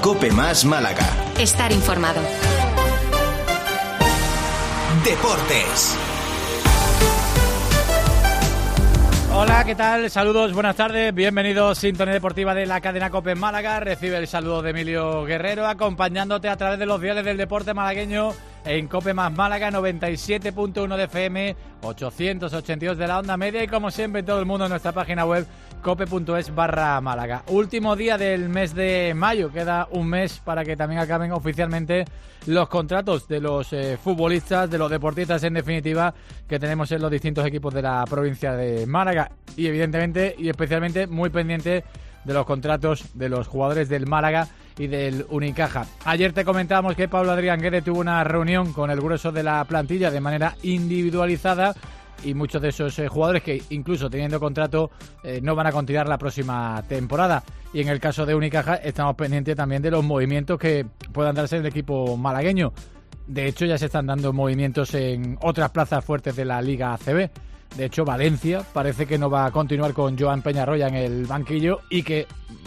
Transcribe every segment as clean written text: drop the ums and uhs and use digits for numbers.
COPE Más Málaga. Estar informado. Deportes. Hola, ¿qué tal? Saludos, buenas tardes, bienvenidos, Sintonía Deportiva de la cadena COPE en Málaga. Recibe el saludo de Emilio Guerrero, acompañándote a través de los diales del deporte malagueño en COPE Más Málaga, 97.1 de FM, 882 de la onda media y como siempre todo el mundo en nuestra página web cope.es/Málaga. Último día del mes de mayo, queda un mes para que también acaben oficialmente los contratos de los futbolistas, de los deportistas en definitiva, que tenemos en los distintos equipos de la provincia de Málaga y evidentemente y especialmente muy pendiente de los contratos de los jugadores del Málaga y del Unicaja. Ayer te comentábamos que Pablo Adrián Guede tuvo una reunión con el grueso de la plantilla de manera individualizada y muchos de esos jugadores que incluso teniendo contrato no van a continuar la próxima temporada. Y en el caso de Unicaja estamos pendientes también de los movimientos que puedan darse en el equipo malagueño. De hecho ya se están dando movimientos en otras plazas fuertes de la Liga ACB. De hecho, Valencia parece que no va a continuar con Joan Peñarroya en el banquillo y que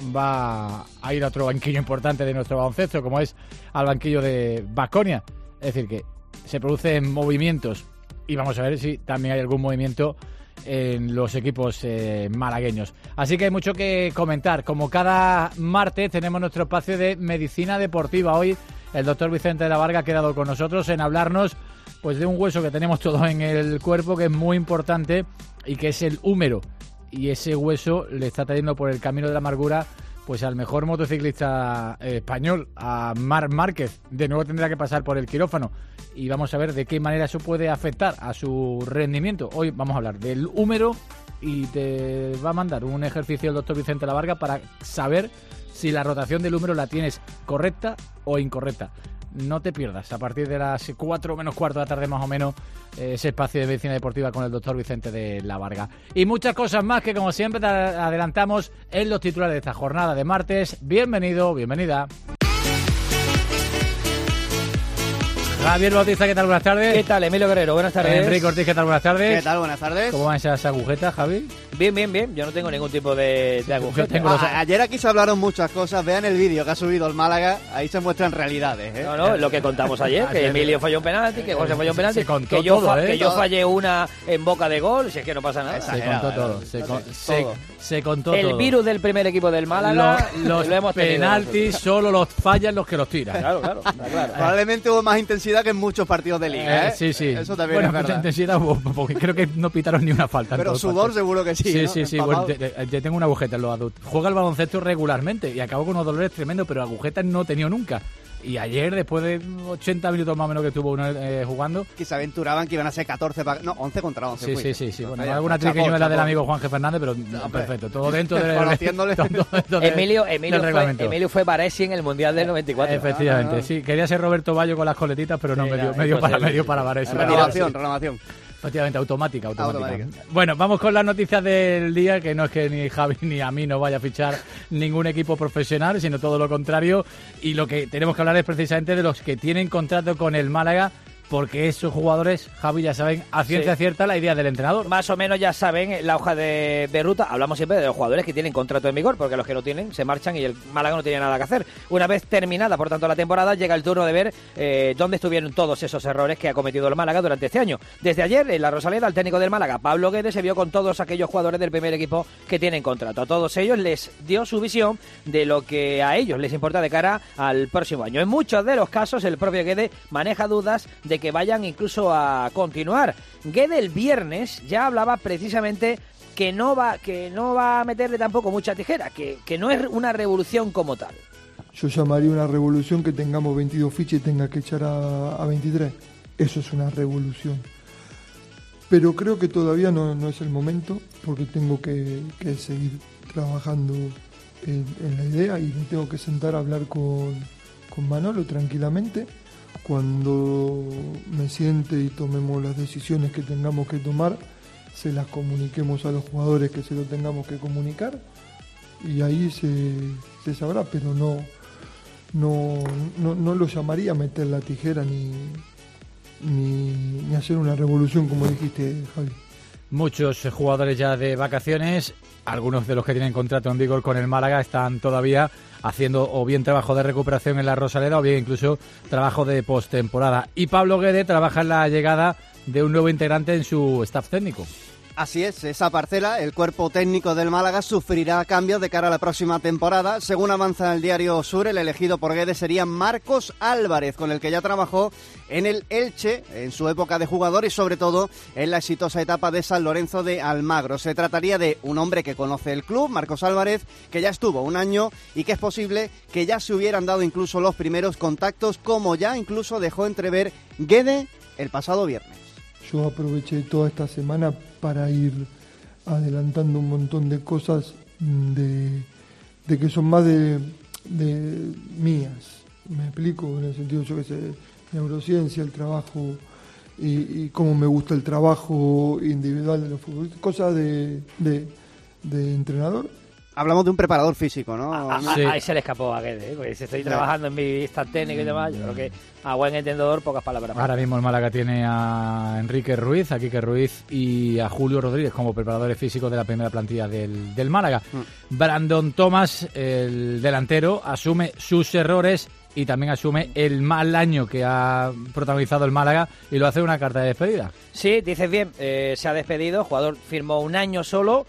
va a ir a otro banquillo importante de nuestro baloncesto, como es al banquillo de Baskonia. Es decir, que se producen movimientos y vamos a ver si también hay algún movimiento en los equipos malagueños. Así que hay mucho que comentar. Como cada martes tenemos nuestro espacio de medicina deportiva. Hoy el doctor Vicente de la Varga ha quedado con nosotros en hablarnos pues de un hueso que tenemos todos en el cuerpo que es muy importante y que es el húmero, y ese hueso le está trayendo por el camino de la amargura pues al mejor motociclista español, a Marc Márquez. De nuevo tendrá que pasar por el quirófano y vamos a ver de qué manera eso puede afectar a su rendimiento. Hoy vamos a hablar del húmero y te va a mandar un ejercicio el doctor Vicente de la Varga para saber si la rotación del húmero la tienes correcta o incorrecta. No te pierdas, a partir de las 4 menos cuarto de la tarde más o menos, ese espacio de medicina deportiva con el doctor Vicente de la Varga. Y muchas cosas más que como siempre te adelantamos en los titulares de esta jornada de martes. Bienvenido, bienvenida. Javier Bautista, ¿qué tal? Buenas tardes. ¿Qué tal, Emilio Guerrero? Buenas tardes. Enrique Ortiz, ¿qué tal? Buenas tardes. ¿Qué tal? Buenas tardes. ¿Cómo van esas agujetas, Javi? Bien, bien, bien. Yo no tengo ningún tipo de agujetas. Ayer aquí se hablaron muchas cosas. Vean el vídeo que ha subido el Málaga. Ahí se muestran realidades, ¿eh? No, lo que contamos ayer, que Emilio falló un penalti, que José falló un penalti, que yo fallé una en boca de gol, si es que no pasa nada. Se contó todo. Se contó todo. El virus del primer equipo del Málaga, los lo hemos tenido penaltis solo los fallan los que los tiran. Claro. Probablemente hubo más intensidad que en muchos partidos de liga, ¿eh? Sí. Eso también es verdad. Mucha intensidad hubo, porque creo que no pitaron ni una falta. Pero sudor seguro que sí, ¿no? Sí. Bueno, yo tengo una agujeta en los adultos. Juega el baloncesto regularmente y acabo con unos dolores tremendos, pero agujetas no he tenido nunca. Y ayer, después de 80 minutos más o menos que estuvo uno jugando, que se aventuraban que iban a ser 11 contra 11. Sí. Bueno, alguna triquiñuela del amigo Juan G. Fernández, pero perfecto. Todo dentro del Emilio fue Baresi en el Mundial del 94. Efectivamente, sí. Quería ser Roberto Bayo con las coletitas, pero no, medio para Baresi. Renovación. Efectivamente, automática. Bueno, vamos con las noticias del día, que no es que ni Javi ni a mí nos vaya a fichar ningún equipo profesional, sino todo lo contrario. Y lo que tenemos que hablar es precisamente de los que tienen contrato con el Málaga, porque esos jugadores, Javi, ya saben a ciencia cierta la idea del entrenador. Más o menos ya saben la hoja de ruta. Hablamos siempre de los jugadores que tienen contrato en vigor, porque los que no tienen se marchan y el Málaga no tiene nada que hacer. Una vez terminada, por tanto, la temporada, llega el turno de ver dónde estuvieron todos esos errores que ha cometido el Málaga durante este año. Desde ayer, en la Rosaleda, el técnico del Málaga, Pablo Guede, se vio con todos aquellos jugadores del primer equipo que tienen contrato. A todos ellos les dio su visión de lo que a ellos les importa de cara al próximo año. En muchos de los casos, el propio Guede maneja dudas de que vayan incluso a continuar. Guede el viernes ya hablaba precisamente que no va a meterle tampoco mucha tijera, que no es una revolución como tal. Yo llamaría una revolución que tengamos 22 fichas y tenga que echar a 23. Eso es una revolución. Pero creo que todavía no es el momento, porque tengo que seguir trabajando en la idea y me tengo que sentar a hablar con Manolo tranquilamente. Cuando me siente y tomemos las decisiones que tengamos que tomar, se las comuniquemos a los jugadores que se lo tengamos que comunicar y ahí se sabrá, pero no lo llamaría meter la tijera ni hacer una revolución como dijiste, Javi. muchos jugadores ya de vacaciones. Algunos de los que tienen contrato en vigor con el Málaga están todavía haciendo o bien trabajo de recuperación en la Rosaleda o bien incluso trabajo de postemporada. Y Pablo Guede trabaja en la llegada de un nuevo integrante en su staff técnico. Así es, esa parcela, el cuerpo técnico del Málaga, sufrirá cambios de cara a la próxima temporada. Según avanza el diario Sur, el elegido por Guede sería Marcos Álvarez, con el que ya trabajó en el Elche en su época de jugador y sobre todo en la exitosa etapa de San Lorenzo de Almagro. Se trataría de un hombre que conoce el club, Marcos Álvarez, que ya estuvo un año y que es posible que ya se hubieran dado incluso los primeros contactos, como ya incluso dejó entrever Guede el pasado viernes. Yo aproveché toda esta semana para ir adelantando un montón de cosas de que son más de mías. Me explico, en el sentido, yo que sé, neurociencia, el trabajo y cómo me gusta el trabajo individual de los futbolistas, cosas de entrenador. Hablamos de un preparador físico, ¿no? Sí. Ahí se le escapó a Guede, porque si estoy trabajando en mi staff técnico y demás, yo creo que a buen entendedor, pocas palabras. Ahora mismo el Málaga tiene a Enrique Ruiz, a Quique Ruiz y a Julio Rodríguez como preparadores físicos de la primera plantilla del Málaga. Brandon Thomas, el delantero, asume sus errores y también asume el mal año que ha protagonizado el Málaga y lo hace en una carta de despedida. Sí, dices bien, se ha despedido, el jugador firmó un año solo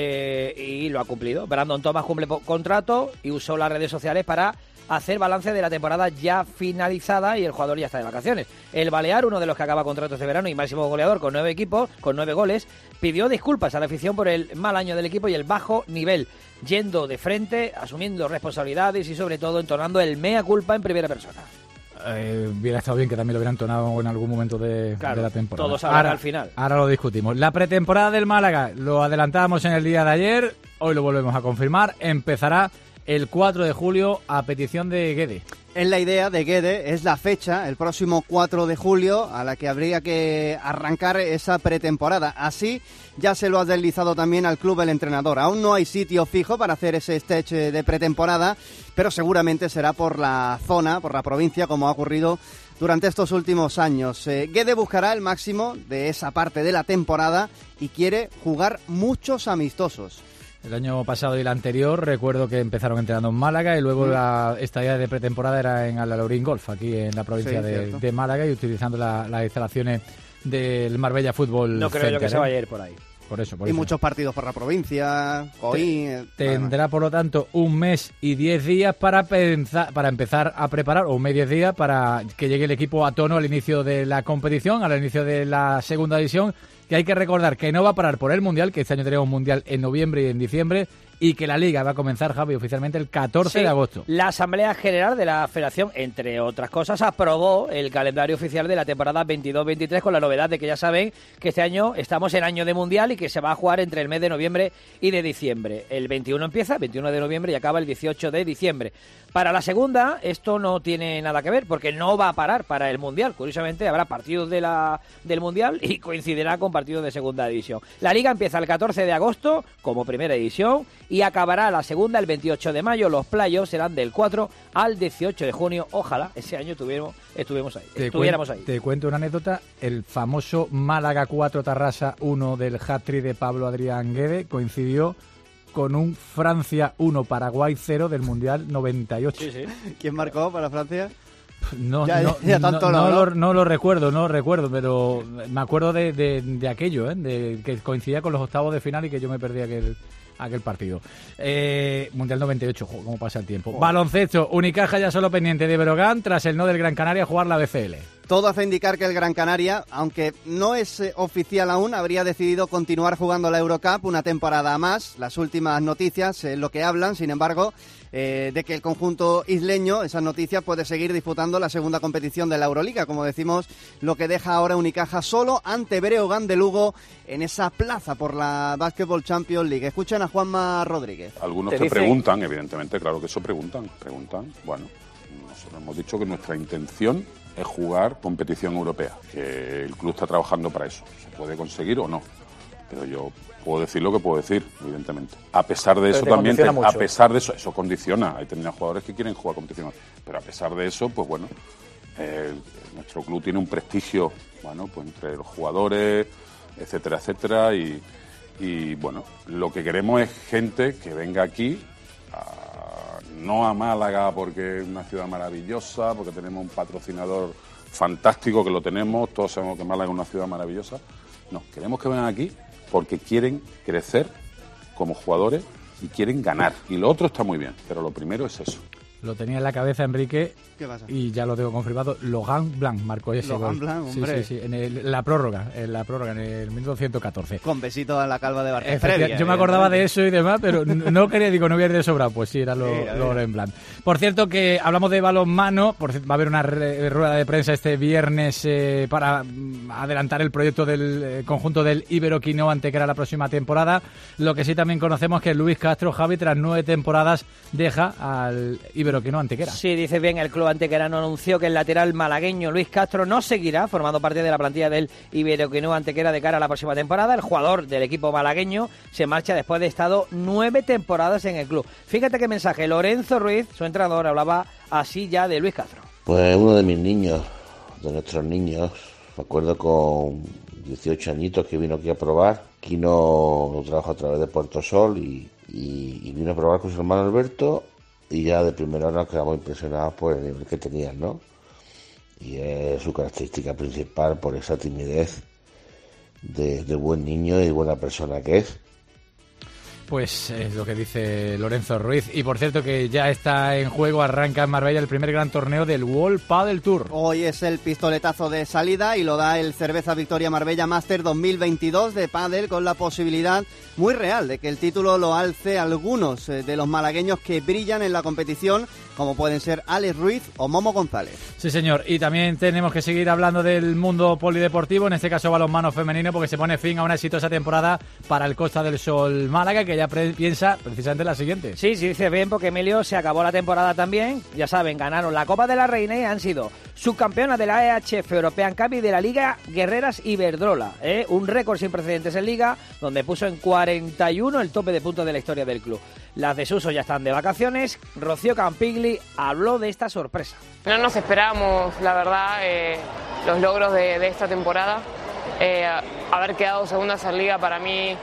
y lo ha cumplido. Brandon Thomas cumple contrato y usó las redes sociales para hacer balance de la temporada ya finalizada y el jugador ya está de vacaciones. El Balear, uno de los que acaba contrato este verano y máximo goleador con 9 equipos, con 9 goles, pidió disculpas a la afición por el mal año del equipo y el bajo nivel, yendo de frente, asumiendo responsabilidades y sobre todo entonando el mea culpa en primera persona. Hubiera estado bien que también lo hubiera entonado en algún momento de la temporada. Todos hablan al final. Ahora lo discutimos. La pretemporada del Málaga, lo adelantábamos en el día de ayer, hoy lo volvemos a confirmar, empezará el 4 de julio a petición de Guede. Es la idea de Guede, es la fecha, el próximo 4 de julio, a la que habría que arrancar esa pretemporada. Así ya se lo ha deslizado también al club el entrenador. Aún no hay sitio fijo para hacer ese stage de pretemporada, pero seguramente será por la zona, por la provincia, como ha ocurrido durante estos últimos años. Guede buscará el máximo de esa parte de la temporada y quiere jugar muchos amistosos. El año pasado y el anterior recuerdo que empezaron entrenando en Málaga y luego la estadía de pretemporada era en Alalorín Golf, aquí en la provincia de Málaga, y utilizando las instalaciones del Marbella Fútbol No creo Center, yo que se vaya a ir por ahí. Por eso. Y muchos partidos por la provincia, Coín... Tendrá, por lo tanto, 1 mes y 10 días para empezar a preparar, o 1 mes y 10 días para que llegue el equipo a tono al inicio de la competición, al inicio de la segunda división, que hay que recordar que no va a parar por el Mundial, que este año tenemos un Mundial en noviembre y en diciembre, y que la Liga va a comenzar, Javi, oficialmente el 14 de agosto. La Asamblea General de la Federación, entre otras cosas, aprobó el calendario oficial de la temporada 22-23 con la novedad de que ya saben que este año estamos en año de Mundial y que se va a jugar entre el mes de noviembre y de diciembre. El 21 empieza, 21 de noviembre y acaba el 18 de diciembre. Para la segunda, esto no tiene nada que ver porque no va a parar para el Mundial. Curiosamente, habrá partidos del Mundial y coincidirá con partidos de segunda división. La Liga empieza el 14 de agosto como primera división y acabará la segunda el 28 de mayo. Los playoffs serán del 4 al 18 de junio. Ojalá ese año estuviéramos ahí. Te cuento una anécdota. El famoso Málaga 4 Tarrasa 1 del hat-trick de Pablo Adrián Guede coincidió con un Francia 1 Paraguay 0 del Mundial 98. Sí. ¿Quién marcó para Francia? No lo recuerdo, pero me acuerdo de aquello, de que coincidía con los octavos de final y que yo me perdí aquel partido. Mundial 98, cómo pasa el tiempo. Baloncesto, Unicaja ya solo pendiente de Breogán tras el no del Gran Canaria a jugar la BCL. Todo hace indicar que el Gran Canaria, aunque no es oficial aún, habría decidido continuar jugando la Eurocup una temporada más. Las últimas noticias lo que hablan, sin embargo, de que el conjunto isleño, esas noticias, puede seguir disputando la segunda competición de la Euroliga. Como decimos, lo que deja ahora Unicaja solo ante Breogán de Lugo en esa plaza por la Basketball Champions League. Escuchen a Juanma Rodríguez. Algunos te preguntan, evidentemente, claro que eso preguntan. Bueno, nosotros hemos dicho que nuestra intención es jugar competición europea, que el club está trabajando para eso. ¿Se puede conseguir o no? Pero yo puedo decir lo que puedo decir, evidentemente. A pesar de eso también, eso condiciona. Hay determinados jugadores que quieren jugar competición. Pero a pesar de eso, pues bueno, nuestro club tiene un prestigio, bueno, pues entre los jugadores, etcétera, etcétera. Y bueno, lo que queremos es gente que venga aquí, no a Málaga porque es una ciudad maravillosa, porque tenemos un patrocinador fantástico, que lo tenemos, todos sabemos que Málaga es una ciudad maravillosa. No, queremos que vengan aquí porque quieren crecer como jugadores y quieren ganar. Y lo otro está muy bien, pero lo primero es eso. Lo tenía en la cabeza Enrique. ¿Qué pasa? Y ya lo tengo confirmado. Logan Blanc marcó ese Logan gol. Blanc, hombre. Sí, en la prórroga, en el minuto 114. Con besitos a la calva de Barcelona. Yo me acordaba de eso y demás, pero no quería, no voy a ir de sobrado. Pues sí, era Logan Blanc. Por cierto, que hablamos de balonmano. Va a haber una rueda de prensa este viernes para adelantar el proyecto del conjunto del Ibero Quinoa Antequera la próxima temporada. Lo que sí también conocemos es que Luis Castro, Javi, tras 9 temporadas, deja al Ibero Quinoa Antequera. Sí, dice bien, el club antequerano anunció que el lateral malagueño Luis Castro no seguirá formando parte de la plantilla del Ibero Quinoa Antequera de cara a la próxima temporada. El jugador del equipo malagueño se marcha después de estado 9 temporadas en el club. Fíjate qué mensaje. Lorenzo Ruiz, su entrenador, hablaba así ya de Luis Castro. Pues uno de mis niños, de nuestros niños, me acuerdo con 18 añitos que vino aquí a probar. Quino lo trabajo a través de Puerto Sol y vino a probar con su hermano Alberto. Y ya de primera hora nos quedamos impresionados por el nivel que tenían, ¿no? Y es su característica principal por esa timidez de buen niño y buena persona que es. Pues es lo que dice Lorenzo Ruiz. Y por cierto que ya está en juego, arranca en Marbella el primer gran torneo del World Padel Tour. Hoy es el pistoletazo de salida y lo da el Cerveza Victoria Marbella Master 2022 de pádel, con la posibilidad muy real de que el título lo alce algunos de los malagueños que brillan en la competición, como pueden ser Alex Ruiz o Momo González. Sí, señor. Y también tenemos que seguir hablando del mundo polideportivo, en este caso balonmano femenino, porque se pone fin a una exitosa temporada para el Costa del Sol Málaga, que ya piensa precisamente la siguiente. Sí, dice bien, porque Emilio, se acabó la temporada también. Ya saben, ganaron la Copa de la Reina y han sido subcampeonas de la EHF European Cup y de la Liga Guerreras Iberdrola. Un récord sin precedentes en Liga, donde puso en 41 el tope de puntos de la historia del club. Las de Suso ya están de vacaciones. Rocío Campigli habló de esta sorpresa. No nos esperábamos, la verdad, los logros de esta temporada. Haber quedado segundas en Liga para mí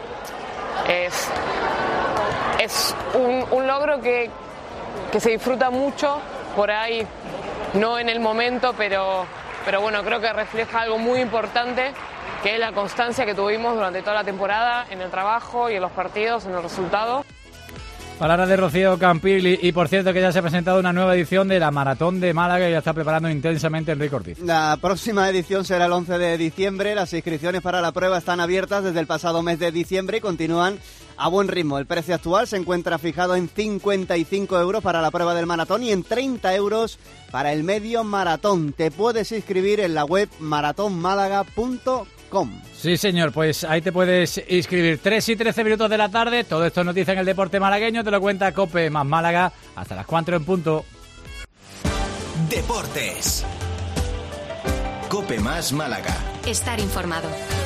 es un logro que se disfruta mucho, por ahí no en el momento, pero bueno, creo que refleja algo muy importante, que es la constancia que tuvimos durante toda la temporada en el trabajo y en los partidos, en el resultado. Palabras de Rocío Campigli. Y por cierto que ya se ha presentado una nueva edición de la Maratón de Málaga y ya está preparando intensamente Enrique Ortiz. La próxima edición será el 11 de diciembre. Las inscripciones para la prueba están abiertas desde el pasado mes de diciembre y continúan a buen ritmo. El precio actual se encuentra fijado en 55 euros para la prueba del maratón y en 30 euros para el medio maratón. Te puedes inscribir en la web maratonmálaga.com. Sí, señor, pues ahí te puedes inscribir. 3 y 13 minutos de la tarde. Todo esto es noticia en el deporte malagueño. Te lo cuenta COPE más Málaga hasta las 4 en punto. Deportes. COPE más Málaga. Estar informado.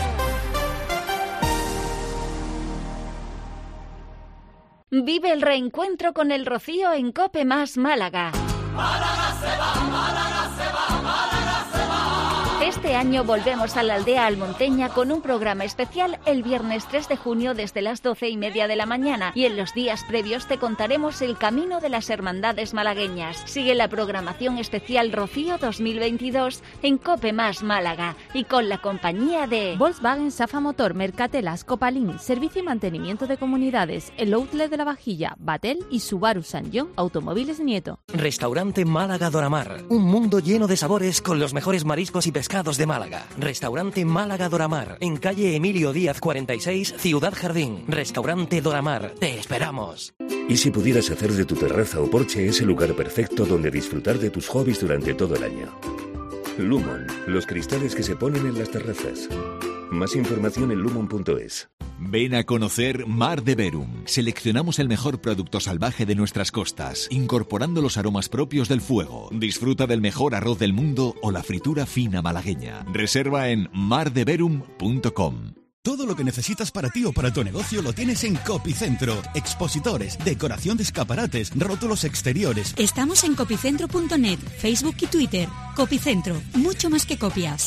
Vive el reencuentro con el Rocío en COPE más Málaga. Málaga se va, Málaga se va, Málaga se va. Este año volvemos a la aldea almonteña con un programa especial el viernes 3 de junio desde las 12:30 de la mañana, y en los días previos te contaremos el camino de las hermandades malagueñas. Sigue la programación especial Rocío 2022 en COPE más Málaga y con la compañía de Volkswagen, Safa Motor, Mercatelas, Copalín, Servicio y Mantenimiento de Comunidades, el Outlet de la Vajilla, Batel y Subaru San John Automóviles Nieto. Restaurante Málaga Doramar, un mundo lleno de sabores con los mejores mariscos y pescados de Málaga. Restaurante Málaga Doramar, en calle Emilio Díaz 46, Ciudad Jardín. Restaurante Doramar, te esperamos. ¿Y si pudieras hacer de tu terraza o porche ese lugar perfecto donde disfrutar de tus hobbies durante todo el año? Lumon, los cristales que se ponen en las terrazas. Más información en lumon.es. Ven a conocer Mar de Verum. Seleccionamos el mejor producto salvaje de nuestras costas, incorporando los aromas propios del fuego. Disfruta del mejor arroz del mundo o la fritura fina malagueña. Reserva en mardeverum.com. Todo lo que necesitas para ti o para tu negocio lo tienes en Copicentro. Expositores, decoración de escaparates, rótulos exteriores. Estamos en copicentro.net, Facebook y Twitter. Copicentro, mucho más que copias.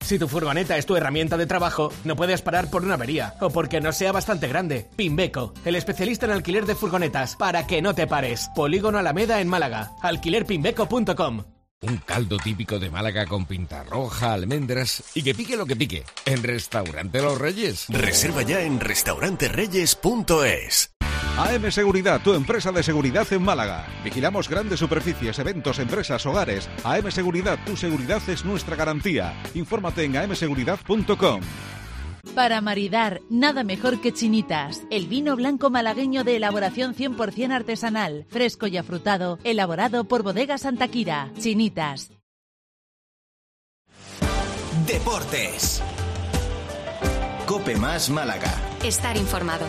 Si tu furgoneta es tu herramienta de trabajo, no puedes parar por una avería o porque no sea bastante grande. Pimbeco, el especialista en alquiler de furgonetas, para que no te pares. Polígono Alameda en Málaga. alquilerpimbeco.com. Un caldo típico de Málaga con pinta roja, almendras y que pique lo que pique. En Restaurante Los Reyes. Reserva ya en restaurantereyes.es. AM Seguridad, tu empresa de seguridad en Málaga. Vigilamos grandes superficies, eventos, empresas, hogares. AM Seguridad, tu seguridad es nuestra garantía. Infórmate en amseguridad.com. Para maridar, nada mejor que Chinitas, el vino blanco malagueño de elaboración 100% artesanal, fresco y afrutado, elaborado por Bodega Santa Quira. Chinitas. Deportes. COPE más Málaga. Estar informado.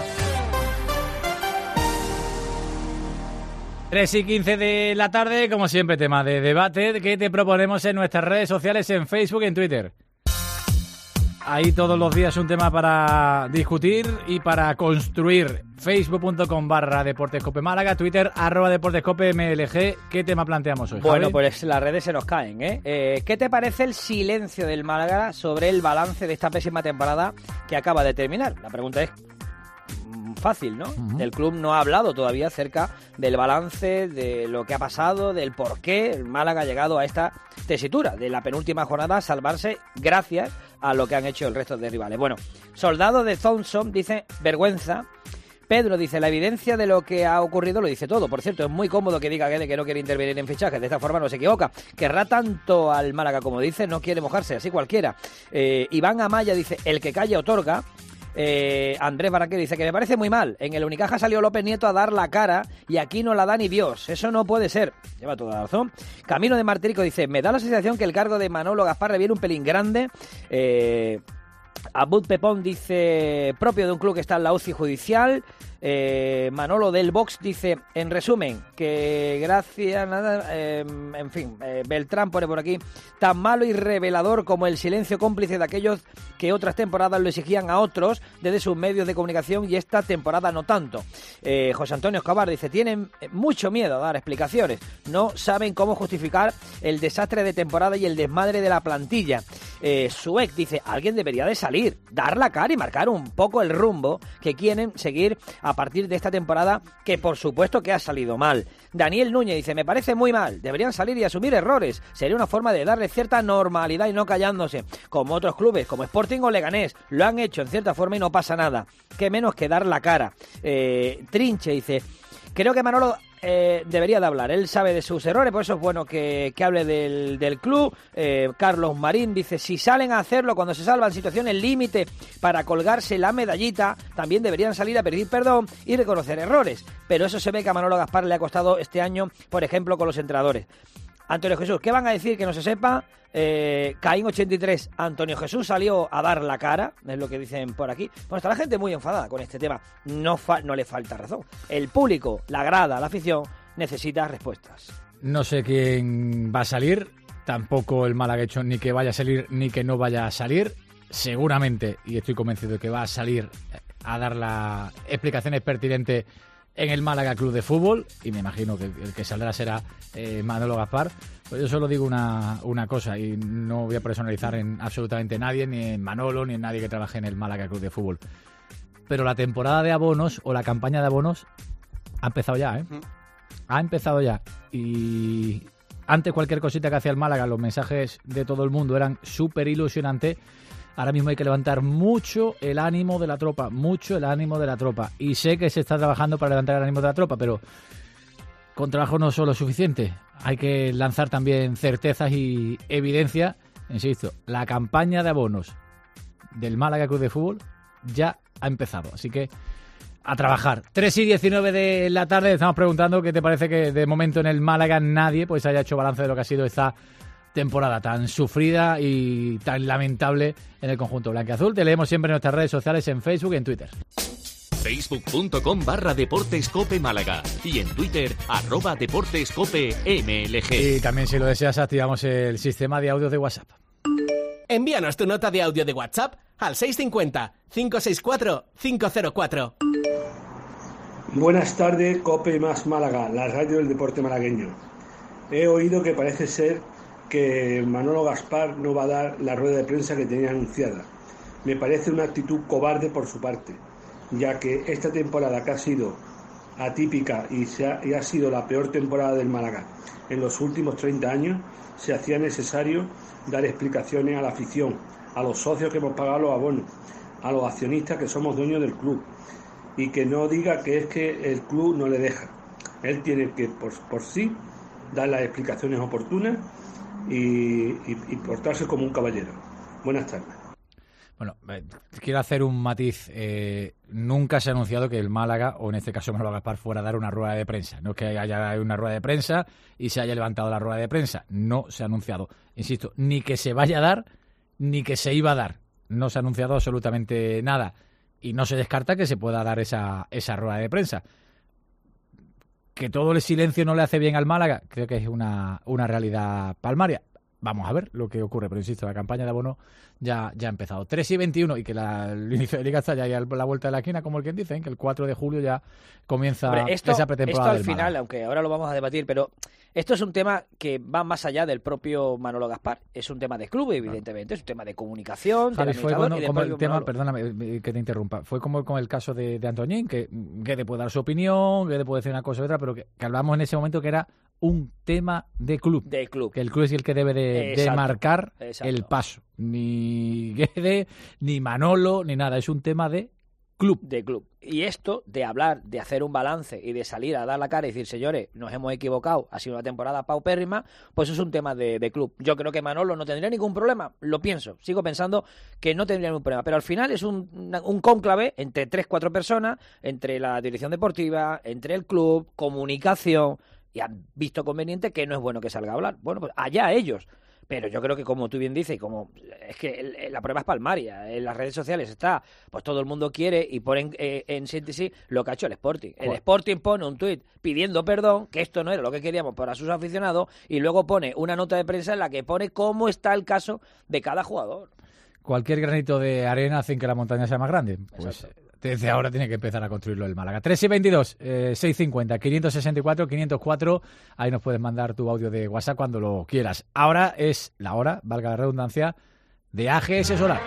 3:15 de la tarde, como siempre, tema de debate que te proponemos en nuestras redes sociales, en Facebook y en Twitter. Ahí todos los días un tema para discutir y para construir. Facebook.com/Deportescope Málaga, Twitter @Deportescope MLG. ¿Qué tema planteamos hoy, Bueno, Javi? pues las redes se nos caen, ¿eh? ¿Qué te parece el silencio del Málaga sobre el balance de esta pésima temporada que acaba de terminar? La pregunta es fácil, ¿no? El club no ha hablado todavía acerca del balance, de lo que ha pasado, del por qué el Málaga ha llegado a esta tesitura de la penúltima jornada a salvarse gracias a lo que han hecho el resto de rivales. Bueno, Soldado de Thompson dice vergüenza. Pedro dice, la evidencia de lo que ha ocurrido lo dice todo. Por cierto, es muy cómodo que diga Guede que no quiere intervenir en fichajes. De esta forma no se equivoca. Querrá tanto al Málaga como dice, no quiere mojarse, así cualquiera. Iván Amaya dice, el que calla otorga. Andrés Baraque dice que me parece muy mal. En el Unicaja salió López Nieto a dar la cara y aquí no la da ni Dios. Eso no puede ser. Lleva toda la razón. Camino de Martirico dice, me da la sensación que el cargo de Manolo Gaspar le viene un pelín grande. Abud Pepón dice, propio de un club que está en la UCI judicial. Manolo del Box dice, en resumen, que gracias, en fin, Beltrán pone por aquí, tan malo y revelador como el silencio cómplice de aquellos que otras temporadas lo exigían a otros desde sus medios de comunicación y esta temporada no tanto. José Antonio Escobar dice, tienen mucho miedo a dar explicaciones, no saben cómo justificar el desastre de temporada y el desmadre de la plantilla. Suek dice, alguien debería de salir, dar la cara y marcar un poco el rumbo que quieren seguir a partir de esta temporada, que por supuesto que ha salido mal. Daniel Núñez dice, me parece muy mal, deberían salir y asumir errores, sería una forma de darle cierta normalidad y no callándose, como otros clubes, como Sporting o Leganés, lo han hecho en cierta forma y no pasa nada, qué menos que dar la cara. Trinche dice, creo que Manolo debería de hablar, él sabe de sus errores, por eso es bueno que hable del club. Carlos Marín dice, si salen a hacerlo cuando se salvan situaciones límite para colgarse la medallita, también deberían salir a pedir perdón y reconocer errores, pero eso se ve que a Manolo Gaspar le ha costado este año, por ejemplo, con los entrenadores. Antonio Jesús, ¿qué van a decir que no se sepa? Caín 83, Antonio Jesús salió a dar la cara, es lo que dicen por aquí. Bueno, está la gente muy enfadada con este tema, no le falta razón. El público, la grada, la afición, necesita respuestas. No sé quién va a salir, tampoco el malagueño ni que vaya a salir ni que no vaya a salir. Seguramente, y estoy convencido de que va a salir a dar las explicaciones pertinentes en el Málaga Club de Fútbol, y me imagino que el que saldrá será Manolo Gaspar. Pues yo solo digo una cosa, y no voy a personalizar en absolutamente nadie, ni en Manolo, ni en nadie que trabaje en el Málaga Club de Fútbol. Pero la temporada de abonos, o la campaña de abonos, ha empezado ya, ¿eh? Ha empezado ya. Y antes cualquier cosita que hacía el Málaga, los mensajes de todo el mundo eran súper ilusionantes. Ahora mismo hay que levantar mucho el ánimo de la tropa, mucho el ánimo de la tropa. Y sé que se está trabajando para levantar el ánimo de la tropa, pero con trabajo no solo es suficiente. Hay que lanzar también certezas y evidencia. Insisto, la campaña de abonos del Málaga Club de Fútbol ya ha empezado. Así que a trabajar. 3:19 de la tarde, estamos preguntando qué te parece que de momento en el Málaga nadie pues haya hecho balance de lo que ha sido esta temporada tan sufrida y tan lamentable en el conjunto blanquiazul. Te leemos siempre en nuestras redes sociales, en Facebook y en Twitter. Facebook.com/Deportescope Málaga y en Twitter @Deportescope MLG. Y también, si lo deseas, activamos el sistema de audios de WhatsApp. Envíanos tu nota de audio de WhatsApp al 650-564-504. Buenas tardes, COPE más Málaga, la radio del deporte malagueño. He oído que parece ser que Manolo Gaspar no va a dar la rueda de prensa que tenía anunciada. Me parece una actitud cobarde por su parte, ya que esta temporada que ha sido atípica y ha sido la peor temporada del Málaga en los últimos 30 años, se hacía necesario dar explicaciones a la afición, a los socios que hemos pagado los abonos, a los accionistas que somos dueños del club, y que no diga que es que el club no le deja. Él tiene que por sí dar las explicaciones oportunas y portarse como un caballero. Buenas tardes. Bueno, quiero hacer un matiz. Nunca se ha anunciado que el Málaga, o en este caso Manolo Gaspar, fuera a dar una rueda de prensa. No es que haya una rueda de prensa y se haya levantado la rueda de prensa. No se ha anunciado, insisto, ni que se vaya a dar, ni que se iba a dar. No se ha anunciado absolutamente nada. Y no se descarta que se pueda dar esa rueda de prensa. Que todo el silencio no le hace bien al Málaga, creo que es una realidad palmaria. Vamos a ver lo que ocurre, pero insisto, la campaña de abono ya ha empezado. 3:21 y que el inicio de Liga está ya a la vuelta de la esquina, como el que dicen, que el 4 de julio ya comienza esa pretemporada. Esto al final, aunque ahora lo vamos a debatir, pero esto es un tema que va más allá del propio Manolo Gaspar. Es un tema de club, evidentemente, es un tema de comunicación. Javi, fue como el tema, perdóname que te interrumpa, fue como el caso de Antoñín, que Guede puede dar su opinión, Guede puede decir una cosa u otra, pero que hablamos en ese momento que era un tema de club. Que el club es el que debe de marcar el paso. Ni Guede, ni Manolo, ni nada. Es un tema de club. Y esto de hablar, de hacer un balance y de salir a dar la cara y decir, señores, nos hemos equivocado, ha sido una temporada paupérrima, pues es un tema de club. Yo creo que Manolo no tendría ningún problema, lo pienso, sigo pensando que no tendría ningún problema, pero al final es un cónclave entre 3-4 personas, entre la dirección deportiva, entre el club, comunicación, y han visto conveniente que no es bueno que salga a hablar. Bueno, pues allá ellos. Pero yo creo que, como tú bien dices, y como es que la prueba es palmaria, en las redes sociales está, pues todo el mundo quiere y ponen en síntesis lo que ha hecho el Sporting. El Sporting pone un tuit pidiendo perdón, que esto no era lo que queríamos para sus aficionados, y luego pone una nota de prensa en la que pone cómo está el caso de cada jugador. Cualquier granito de arena hace que la montaña sea más grande. Pues desde ahora tiene que empezar a construirlo el Málaga. 3:22, 650, 564, 504. Ahí nos puedes mandar tu audio de WhatsApp cuando lo quieras. Ahora es la hora, valga la redundancia, de AGS Solar.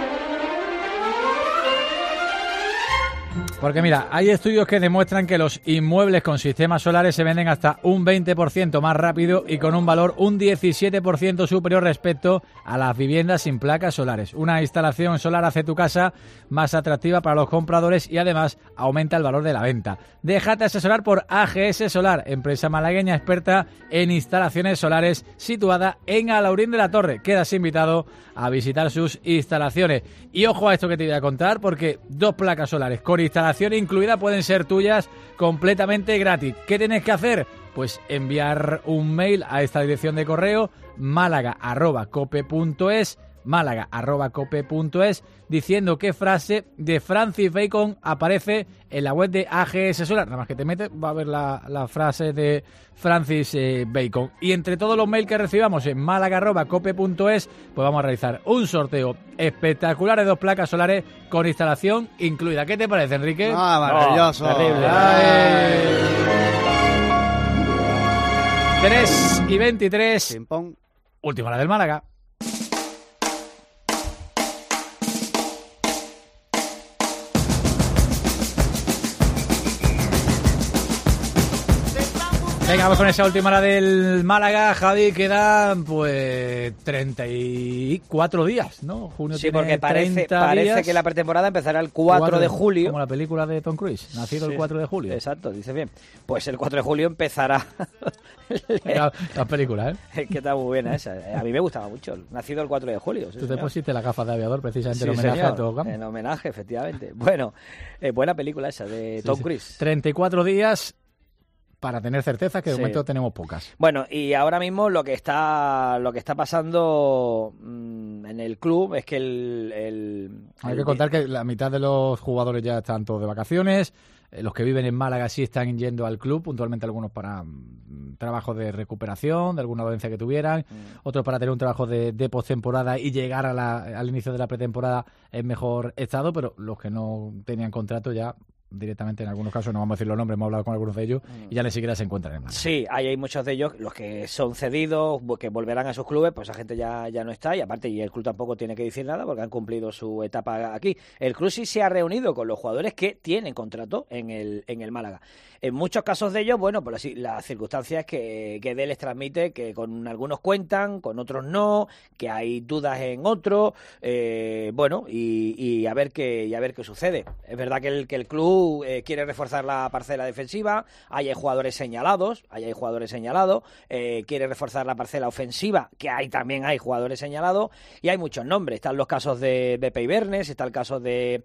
Porque mira, hay estudios que demuestran que los inmuebles con sistemas solares se venden hasta un 20% más rápido y con un valor un 17% superior respecto a las viviendas sin placas solares. Una instalación solar hace tu casa más atractiva para los compradores y además aumenta el valor de la venta. Déjate asesorar por AGS Solar, empresa malagueña experta en instalaciones solares situada en Alaurín de la Torre. Quedas invitado a visitar sus instalaciones. Y ojo a esto que te voy a contar, porque 2 placas solares con instalación incluida pueden ser tuyas completamente gratis. ¿Qué tienes que hacer? Pues enviar un mail a esta dirección de correo málaga@cope.es diciendo qué frase de Francis Bacon aparece en la web de AGS Solar. Nada más que te metes, va a ver la frase de Francis Bacon. Y entre todos los mails que recibamos en málaga@cope.es, pues vamos a realizar un sorteo espectacular de 2 placas solares con instalación incluida. ¿Qué te parece, Enrique? Maravilloso. Terrible. 3:23. Última hora del Málaga. Venga, vamos con esa última hora del Málaga. Javi, quedan pues 34 días, ¿no? Junio sí, tiene porque parece días. que la pretemporada empezará el 4 de julio. Como la película de Tom Cruise, nacido el 4 de julio. Exacto, dice bien. Pues el 4 de julio empezará. La película, ¿eh? Es que está muy buena esa. A mí me gustaba mucho. Nacido el 4 de julio. Tú te pusiste la gafa de aviador precisamente sí, en homenaje señor, a Top Gun. En homenaje, efectivamente. Bueno, buena película esa de Tom Cruise. 34 días para tener certeza que de momento tenemos pocas. Bueno, y ahora mismo lo que está pasando en el club es que hay que contar que la mitad de los jugadores ya están todos de vacaciones. Los que viven en Málaga sí están yendo al club, puntualmente algunos para trabajo de recuperación, de alguna dolencia que tuvieran, otros para tener un trabajo de postemporada y llegar al inicio de la pretemporada en mejor estado, pero los que no tenían contrato ya directamente en algunos casos, no vamos a decir los nombres, hemos hablado con algunos de ellos, y ya ni siquiera se encuentran en Málaga. Sí, hay muchos de ellos, los que son cedidos, que volverán a sus clubes, pues esa gente ya no está, y aparte, y el club tampoco tiene que decir nada, porque han cumplido su etapa aquí. El club sí se ha reunido con los jugadores que tienen contrato en el Málaga. En muchos casos de ellos, bueno, pues las circunstancias que Guede les transmite, que con algunos cuentan, con otros no, que hay dudas en otros, bueno, y a ver qué sucede. Es verdad que el club quiere reforzar la parcela defensiva, hay jugadores señalados, quiere reforzar la parcela ofensiva, que también hay jugadores señalados, y hay muchos nombres. Están los casos de Beppe Ibernes, está el caso del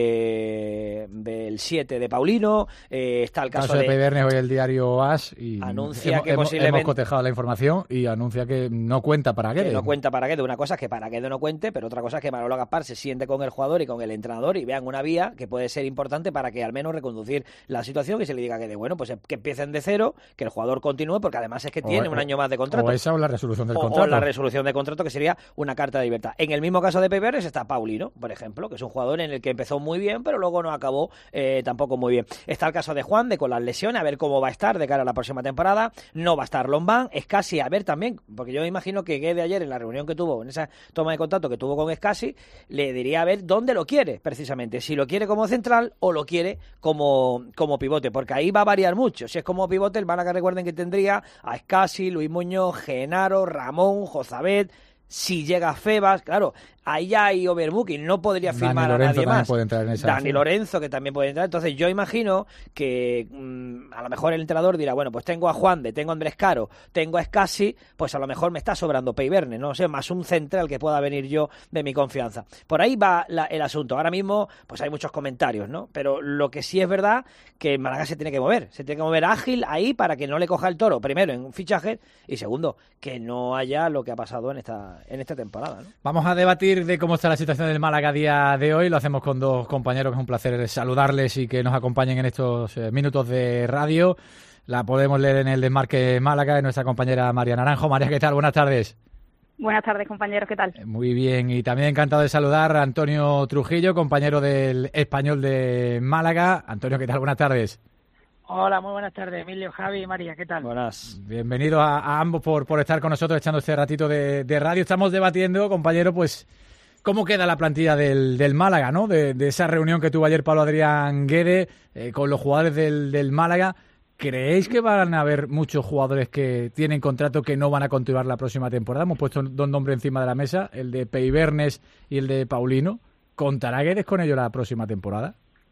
7 de Paulino, está el caso de Beppe Ibernes, hoy el diario AS, y anuncia que hemos posiblemente cotejado la información y anuncia que no cuenta para Guede. Que no cuenta para Guede. Una cosa es que para Guede no cuente, pero otra cosa es que Manolo Gaspar se siente con el jugador y con el entrenador y vean una vía que puede ser importante para que al menos reconducir la situación y se le diga a Guede, bueno, pues que empiecen de cero, que el jugador continúe, porque además es que tiene un año más de contrato. O esa o la resolución del contrato. O la resolución de contrato, que sería una carta de libertad. En el mismo caso de Beppe Ibernes está Paulino, por ejemplo, que es un jugador en el que empezó muy bien, pero luego no acabó tampoco muy bien. Está el caso de Juan, con las lesiones, a ver cómo va a estar de cara a la próxima temporada. No va a estar Lombán, Escasi, a ver también, porque yo me imagino que Guede ayer, en la reunión que tuvo, en esa toma de contacto que tuvo con Escasi, le diría a ver dónde lo quiere, precisamente, si lo quiere como central o lo quiere como pivote, porque ahí va a variar mucho. Si es como pivote, el Málaga, recuerden que tendría a Escasi, Luis Muñoz, Genaro, Ramón, Jozabet. Si llega Febas, claro, ahí ya hay overbooking, no podría firmar a nadie más. Dani Lorenzo, que también puede entrar. Entonces yo imagino que a lo mejor el entrenador dirá, bueno, pues tengo a Juande, tengo a Andrés Caro, tengo a Escasi, pues a lo mejor me está sobrando Beppe Ibernes, no sé, más un central que pueda venir yo de mi confianza. Por ahí va el asunto. Ahora mismo pues hay muchos comentarios, ¿no? Pero lo que sí es verdad que Málaga se tiene que mover ágil ahí para que no le coja el toro, primero en fichajes y segundo, que no haya lo que ha pasado en esta temporada, ¿no? Vamos a debatir de cómo está la situación del Málaga a día de hoy. Lo hacemos con dos compañeros, que es un placer saludarles y que nos acompañen en estos minutos de radio. La podemos leer en el Desmarque Málaga, de nuestra compañera María Naranjo. María, ¿qué tal? Buenas tardes. Buenas tardes, compañeros, ¿qué tal? Muy bien, y también encantado de saludar a Antonio Trujillo, compañero del Español de Málaga. Antonio, ¿qué tal? Buenas tardes. Hola, muy buenas tardes, Emilio, Javi y María, ¿qué tal? Buenas. Bienvenidos a ambos por estar con nosotros echando este ratito de radio. Estamos debatiendo, compañero, pues cómo queda la plantilla del Málaga, ¿no? De esa reunión que tuvo ayer Pablo Adrián Guede con los jugadores del Málaga. ¿Creéis que van a haber muchos jugadores que tienen contrato que no van a continuar la próxima temporada? Hemos puesto dos nombres encima de la mesa, el de Beppe Ibernes y el de Paulino. ¿Contará Guedes con ellos la próxima temporada?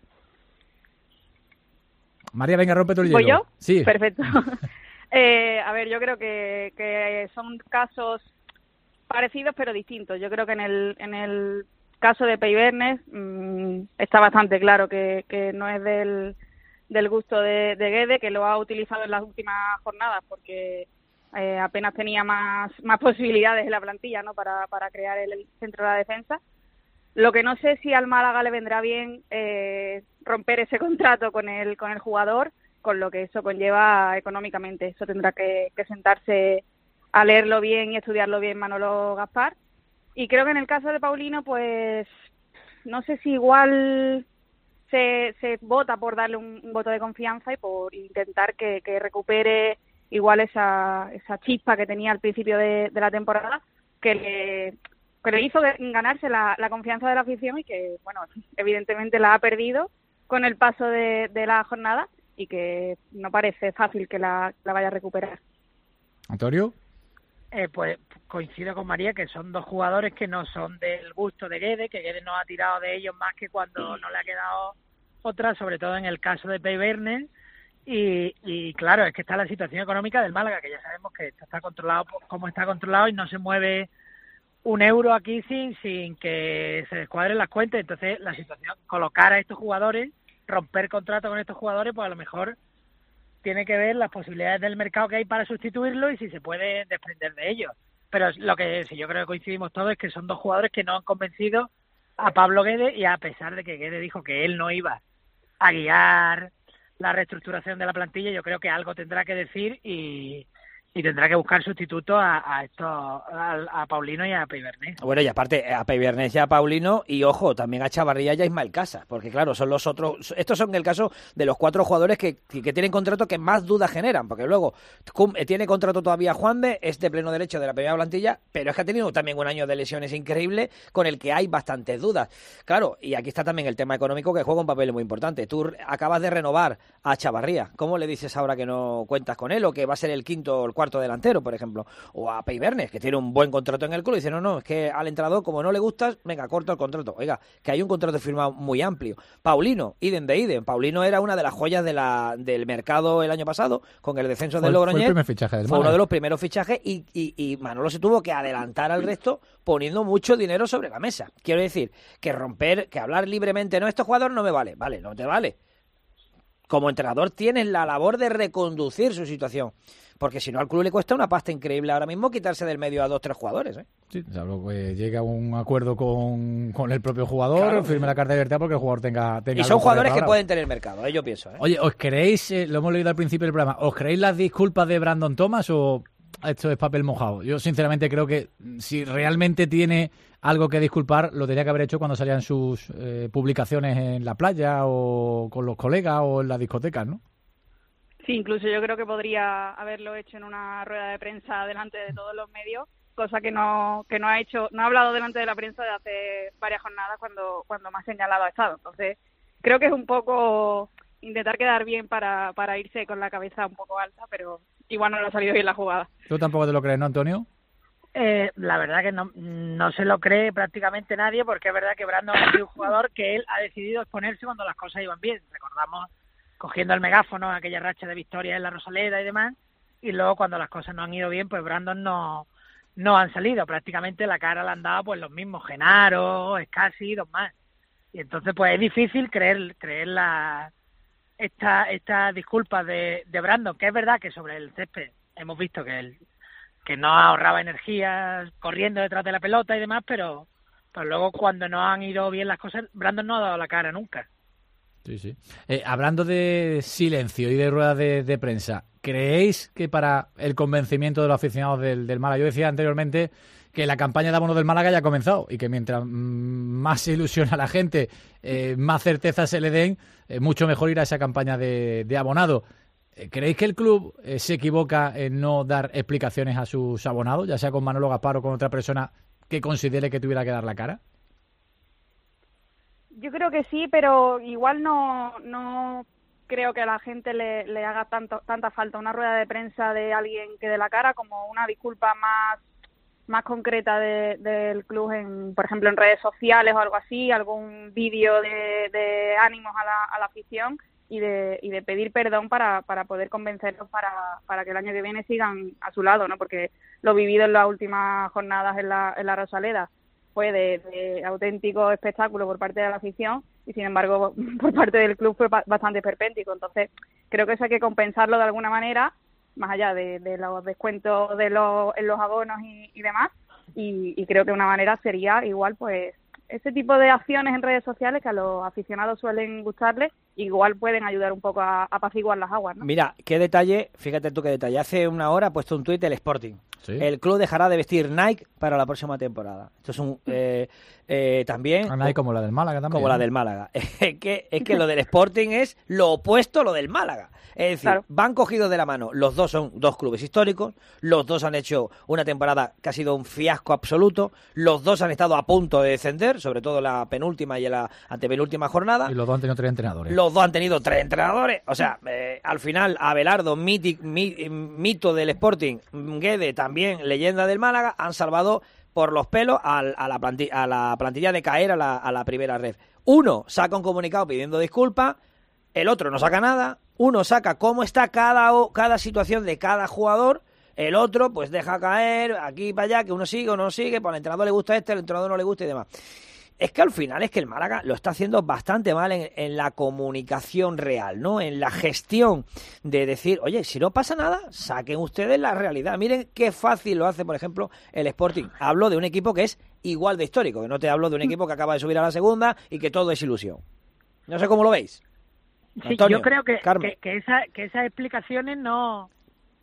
María, venga, rompe tu hielo. ¿Voy yo? Sí. Perfecto. A ver, yo creo que son casos parecidos pero distintos. Yo creo que en el caso de Beppe Ibernes está bastante claro que no es del gusto de Guede, que lo ha utilizado en las últimas jornadas porque apenas tenía más posibilidades en la plantilla, ¿no? para crear el centro de la defensa. Lo que no sé si al Málaga le vendrá bien romper ese contrato con el jugador, con lo que eso conlleva económicamente. Eso tendrá que sentarse a leerlo bien y estudiarlo bien Manolo Gaspar. Y creo que en el caso de Paulino, pues no sé si igual se vota por darle un voto de confianza y por intentar que recupere igual esa chispa que tenía al principio de la temporada, que le hizo ganarse la confianza de la afición y que, bueno, evidentemente la ha perdido con el paso de la jornada y que no parece fácil que la vaya a recuperar. ¿Antonio? Pues coincido con María que son dos jugadores que no son del gusto de Guede, que Guede no ha tirado de ellos más que cuando no le ha quedado otra, sobre todo en el caso de Beppe Ibernes. Y claro, es que está la situación económica del Málaga, que ya sabemos que está controlado como está controlado y no se mueve un euro aquí sin que se descuadren las cuentas. Entonces la situación, colocar a estos jugadores, romper contrato con estos jugadores, pues a lo mejor tiene que ver las posibilidades del mercado que hay para sustituirlo y si se puede desprender de ellos. Pero lo que sí, yo creo que coincidimos todos es que son dos jugadores que no han convencido a Pablo Guede, y a pesar de que Guede dijo que él no iba a guiar la reestructuración de la plantilla, yo creo que algo tendrá que decir y y tendrá que buscar sustitutos a Paulino y a Peivernés. Bueno, y aparte a Peivernés y a Paulino, y ojo, también a Chavarría y a Ismael Casas, porque claro, son los otros, estos son el caso de los 4 jugadores que tienen contrato que más dudas generan, porque luego tiene contrato todavía Juanbe, es de pleno derecho de la primera plantilla, pero es que ha tenido también un año de lesiones increíble con el que hay bastantes dudas. Claro, y aquí está también el tema económico que juega un papel muy importante. Tú acabas de renovar a Chavarría, ¿cómo le dices ahora que no cuentas con él o que va a ser el quinto o el cuarto delantero, por ejemplo? O a Peivernés, que tiene un buen contrato en el club, y dice, no, es que al entrenador, como no le gustas, venga, corto el contrato. Oiga, que hay un contrato firmado muy amplio. Paulino, idem de idem. Paulino era una de las joyas del mercado el año pasado, con el descenso del Logroñés. Fue el primer fichaje del Fue uno de los primeros fichajes y Manolo se tuvo que adelantar al resto poniendo mucho dinero sobre la mesa. Quiero decir, que hablar libremente, no, este jugador no me vale. Vale, no te vale. Como entrenador tienes la labor de reconducir su situación. Porque si no, al club le cuesta una pasta increíble ahora mismo quitarse del medio a 2 o 3 jugadores. Sí, salvo que llegue a un acuerdo con el propio jugador, claro, firme la carta de libertad porque el jugador tenga y son jugadores que pueden tener mercado, yo pienso. Oye, ¿os creéis, lo hemos leído al principio del programa, ¿os creéis las disculpas de Brandon Thomas o esto es papel mojado? Yo sinceramente creo que si realmente tiene algo que disculpar, lo tenía que haber hecho cuando salían sus publicaciones en la playa o con los colegas o en las discotecas, ¿no? Sí, incluso yo creo que podría haberlo hecho en una rueda de prensa delante de todos los medios, cosa que no ha hecho, no ha hablado delante de la prensa de hace varias jornadas cuando más señalado ha estado. Entonces, creo que es un poco intentar quedar bien para irse con la cabeza un poco alta, pero igual no le ha salido bien la jugada. ¿Tú tampoco te lo crees, no, Antonio? La verdad que no se lo cree prácticamente nadie, porque es verdad que Brandon ha sido un jugador que él ha decidido exponerse cuando las cosas iban bien. Recordamos cogiendo el megáfono, aquella racha de victorias en la Rosaleda y demás, y luego cuando las cosas no han ido bien, pues Brandon no han salido. Prácticamente la cara la han dado pues los mismos, Genaro, Escasi y 2 más. Y entonces pues es difícil creer esta disculpa de Brandon, que es verdad que sobre el césped hemos visto que no ahorraba energía corriendo detrás de la pelota y demás, pero luego cuando no han ido bien las cosas, Brandon no ha dado la cara nunca. Sí. Hablando de silencio y de ruedas de prensa, ¿creéis que para el convencimiento de los aficionados del Málaga, yo decía anteriormente que la campaña de abono del Málaga ya ha comenzado y que mientras más se ilusiona a la gente, más certeza se le den, mucho mejor irá esa campaña de abonado? ¿Creéis que el club se equivoca en no dar explicaciones a sus abonados, ya sea con Manolo Gaspar o con otra persona que considere que tuviera que dar la cara? Yo creo que sí, pero igual no creo que a la gente le haga tanta falta una rueda de prensa de alguien que dé la cara como una disculpa más concreta del club, por ejemplo, en redes sociales o algo así, algún vídeo de ánimos a la afición y de pedir perdón para poder convencerlos para que el año que viene sigan a su lado, ¿no? Porque lo vivido en las últimas jornadas en la Rosaleda fue de auténtico espectáculo por parte de la afición y, sin embargo, por parte del club fue bastante esperpéntico. Entonces, creo que eso hay que compensarlo de alguna manera, más allá de los descuentos en los abonos y demás. Y creo que una manera sería igual, pues, ese tipo de acciones en redes sociales que a los aficionados suelen gustarles, igual pueden ayudar un poco a apaciguar las aguas, ¿no? Mira, qué detalle, fíjate tú qué detalle. Hace una hora ha puesto un tuit el Sporting. ¿Sí? El club dejará de vestir Nike para la próxima temporada. Esto es un también... Nike como la del Málaga también. Como la del Málaga. Es que lo del Sporting es lo opuesto a lo del Málaga. Es decir, claro, van cogidos de la mano. Los dos son 2 clubes históricos. Los 2 han hecho una temporada que ha sido un fiasco absoluto. Los 2 han estado a punto de descender, sobre todo la penúltima y la antepenúltima jornada. Y los 2 han tenido 3 entrenadores. Los 2 han tenido 3 entrenadores. O sea, al final, Abelardo, mito del Sporting, Guede, también leyenda del Málaga, han salvado por los pelos a la plantilla de caer a la primera red. Uno saca un comunicado pidiendo disculpas, el otro no saca nada. Uno saca cómo está cada situación de cada jugador, el otro pues deja caer aquí y para allá, que uno sigue o no sigue, pues al entrenador le gusta al entrenador no le gusta y demás. Es que al final es que el Málaga lo está haciendo bastante mal en la comunicación real, ¿no? En la gestión de decir, oye, si no pasa nada, saquen ustedes la realidad. Miren qué fácil lo hace, por ejemplo, el Sporting. Hablo de un equipo que es igual de histórico, que no te hablo de un equipo que acaba de subir a la segunda y que todo es ilusión. No sé cómo lo veis. Sí, Antonio, yo creo que esas explicaciones no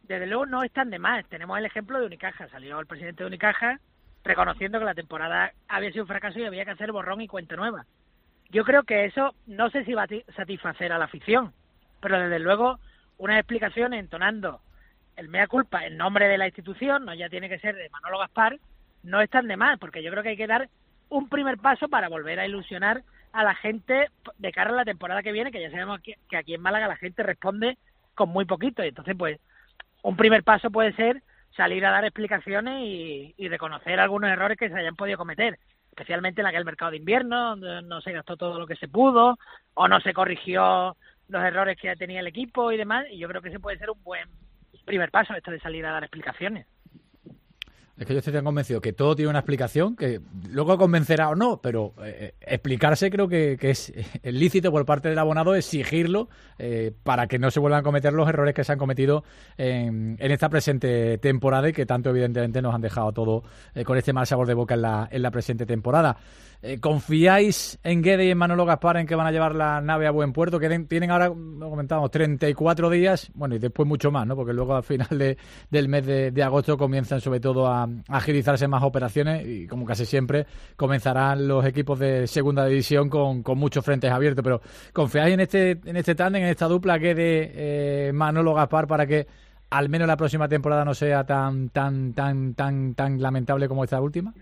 desde luego no están de más. Tenemos el ejemplo de Unicaja. Salió el presidente de Unicaja reconociendo que la temporada había sido un fracaso y había que hacer borrón y cuenta nueva. Yo creo que eso no sé si va a satisfacer a la afición, pero desde luego unas explicaciones entonando el mea culpa en nombre de la institución, no ya tiene que ser de Manolo Gaspar, no están de más, porque yo creo que hay que dar un primer paso para volver a ilusionar a la gente de cara a la temporada que viene, que ya sabemos que aquí en Málaga la gente responde con muy poquito, y entonces pues un primer paso puede ser salir a dar explicaciones y reconocer algunos errores que se hayan podido cometer, especialmente en aquel mercado de invierno, donde no se gastó todo lo que se pudo, o no se corrigió los errores que tenía el equipo y demás, y yo creo que ese puede ser un buen primer paso, esto de salir a dar explicaciones. Es que yo estoy tan convencido que todo tiene una explicación, que luego convencerá o no, pero explicarse creo que es lícito por parte del abonado exigirlo para que no se vuelvan a cometer los errores que se han cometido en esta presente temporada y que tanto evidentemente nos han dejado todo con este mal sabor de boca en la presente temporada. ¿Confiáis en Guede y en Manolo Gaspar en que van a llevar la nave a buen puerto? Que tienen ahora, lo comentábamos, 34 días, bueno, y después mucho más, ¿no? Porque luego al final del mes de agosto comienzan sobre todo a agilizarse más operaciones y como casi siempre comenzarán los equipos de segunda división con muchos frentes abiertos. Pero ¿confiáis en este tándem, en esta dupla Guede Manolo Gaspar para que al menos la próxima temporada no sea tan lamentable como esta última?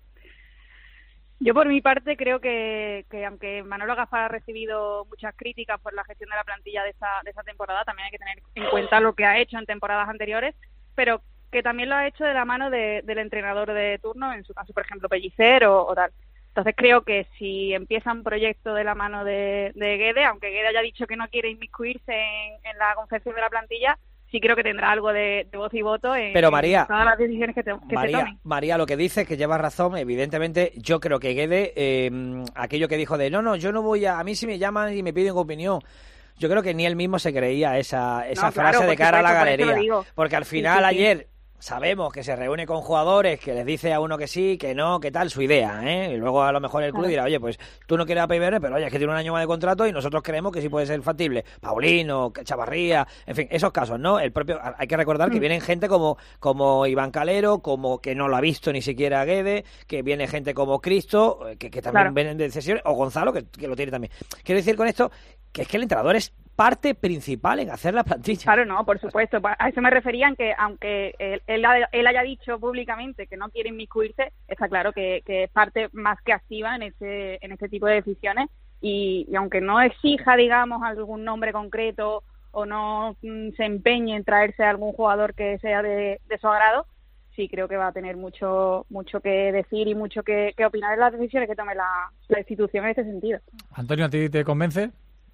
Yo por mi parte creo que aunque Manolo Gaspar ha recibido muchas críticas por la gestión de la plantilla de esta temporada, también hay que tener en cuenta lo que ha hecho en temporadas anteriores, pero que también lo ha hecho de la mano del entrenador de turno, en su caso, por ejemplo, Pellicer o tal. Entonces creo que si empieza un proyecto de la mano de Guede, aunque Guede haya dicho que no quiere inmiscuirse en la confección de la plantilla, sí creo que tendrá algo de voz y voto en todas las decisiones que se tomen. María, lo que dice, que lleva razón, evidentemente, yo creo que Guede, aquello que dijo de no, yo no voy a mí si me llaman y me piden opinión, yo creo que ni él mismo se creía esa frase de cara a la galería, porque al final ayer sabemos que se reúne con jugadores, que les dice a uno que sí, que no, que tal, su idea, ¿eh? Y luego a lo mejor el club dirá, oye, pues tú no quieres a PIBR, pero oye, es que tiene un año más de contrato y nosotros creemos que sí puede ser factible. Paulino, Chavarría, en fin, esos casos, ¿no? Hay que recordar que vienen gente como Iván Calero, como que no lo ha visto ni siquiera Guede, que viene gente como Cristo, que también vienen de sesiones, o Gonzalo, que lo tiene también. Quiero decir con esto que es que el entrenador es parte principal en hacer la plantilla. Claro, no, por supuesto. A eso me refería, en que aunque él haya dicho públicamente que no quiere inmiscuirse, está claro que es parte más que activa en este tipo de decisiones y aunque no exija, digamos, algún nombre concreto o no se empeñe en traerse a algún jugador que sea de su agrado, sí creo que va a tener mucho que decir y mucho que opinar en las decisiones que tome la institución en este sentido. Antonio, ¿a ti te convence?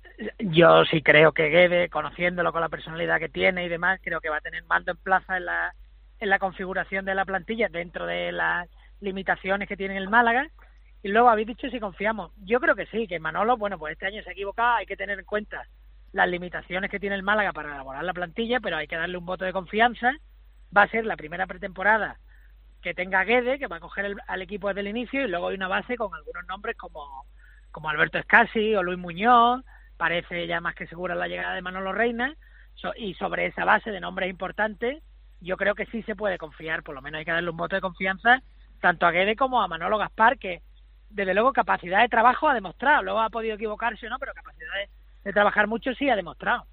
Yo sí creo que Guede, conociéndolo con la personalidad que tiene y demás, creo que va a tener mando en plaza en la configuración de la plantilla dentro de las limitaciones que tiene el Málaga. Y luego habéis dicho si confiamos. Yo creo que sí, que Manolo, bueno, pues este año se ha equivocado, hay que tener en cuenta las limitaciones que tiene el Málaga para elaborar la plantilla, pero hay que darle un voto de confianza. Va a ser la primera pretemporada que tenga Guede, que va a coger al equipo desde el inicio, y luego hay una base con algunos nombres como Alberto Escasi o Luis Muñoz. Parece ya más que segura la llegada de Manolo Reina, y sobre esa base de nombres importantes yo creo que sí se puede confiar, por lo menos hay que darle un voto de confianza tanto a Guede como a Manolo Gaspar, que desde luego capacidad de trabajo ha demostrado, luego ha podido equivocarse o no, pero capacidad de trabajar mucho sí ha demostrado.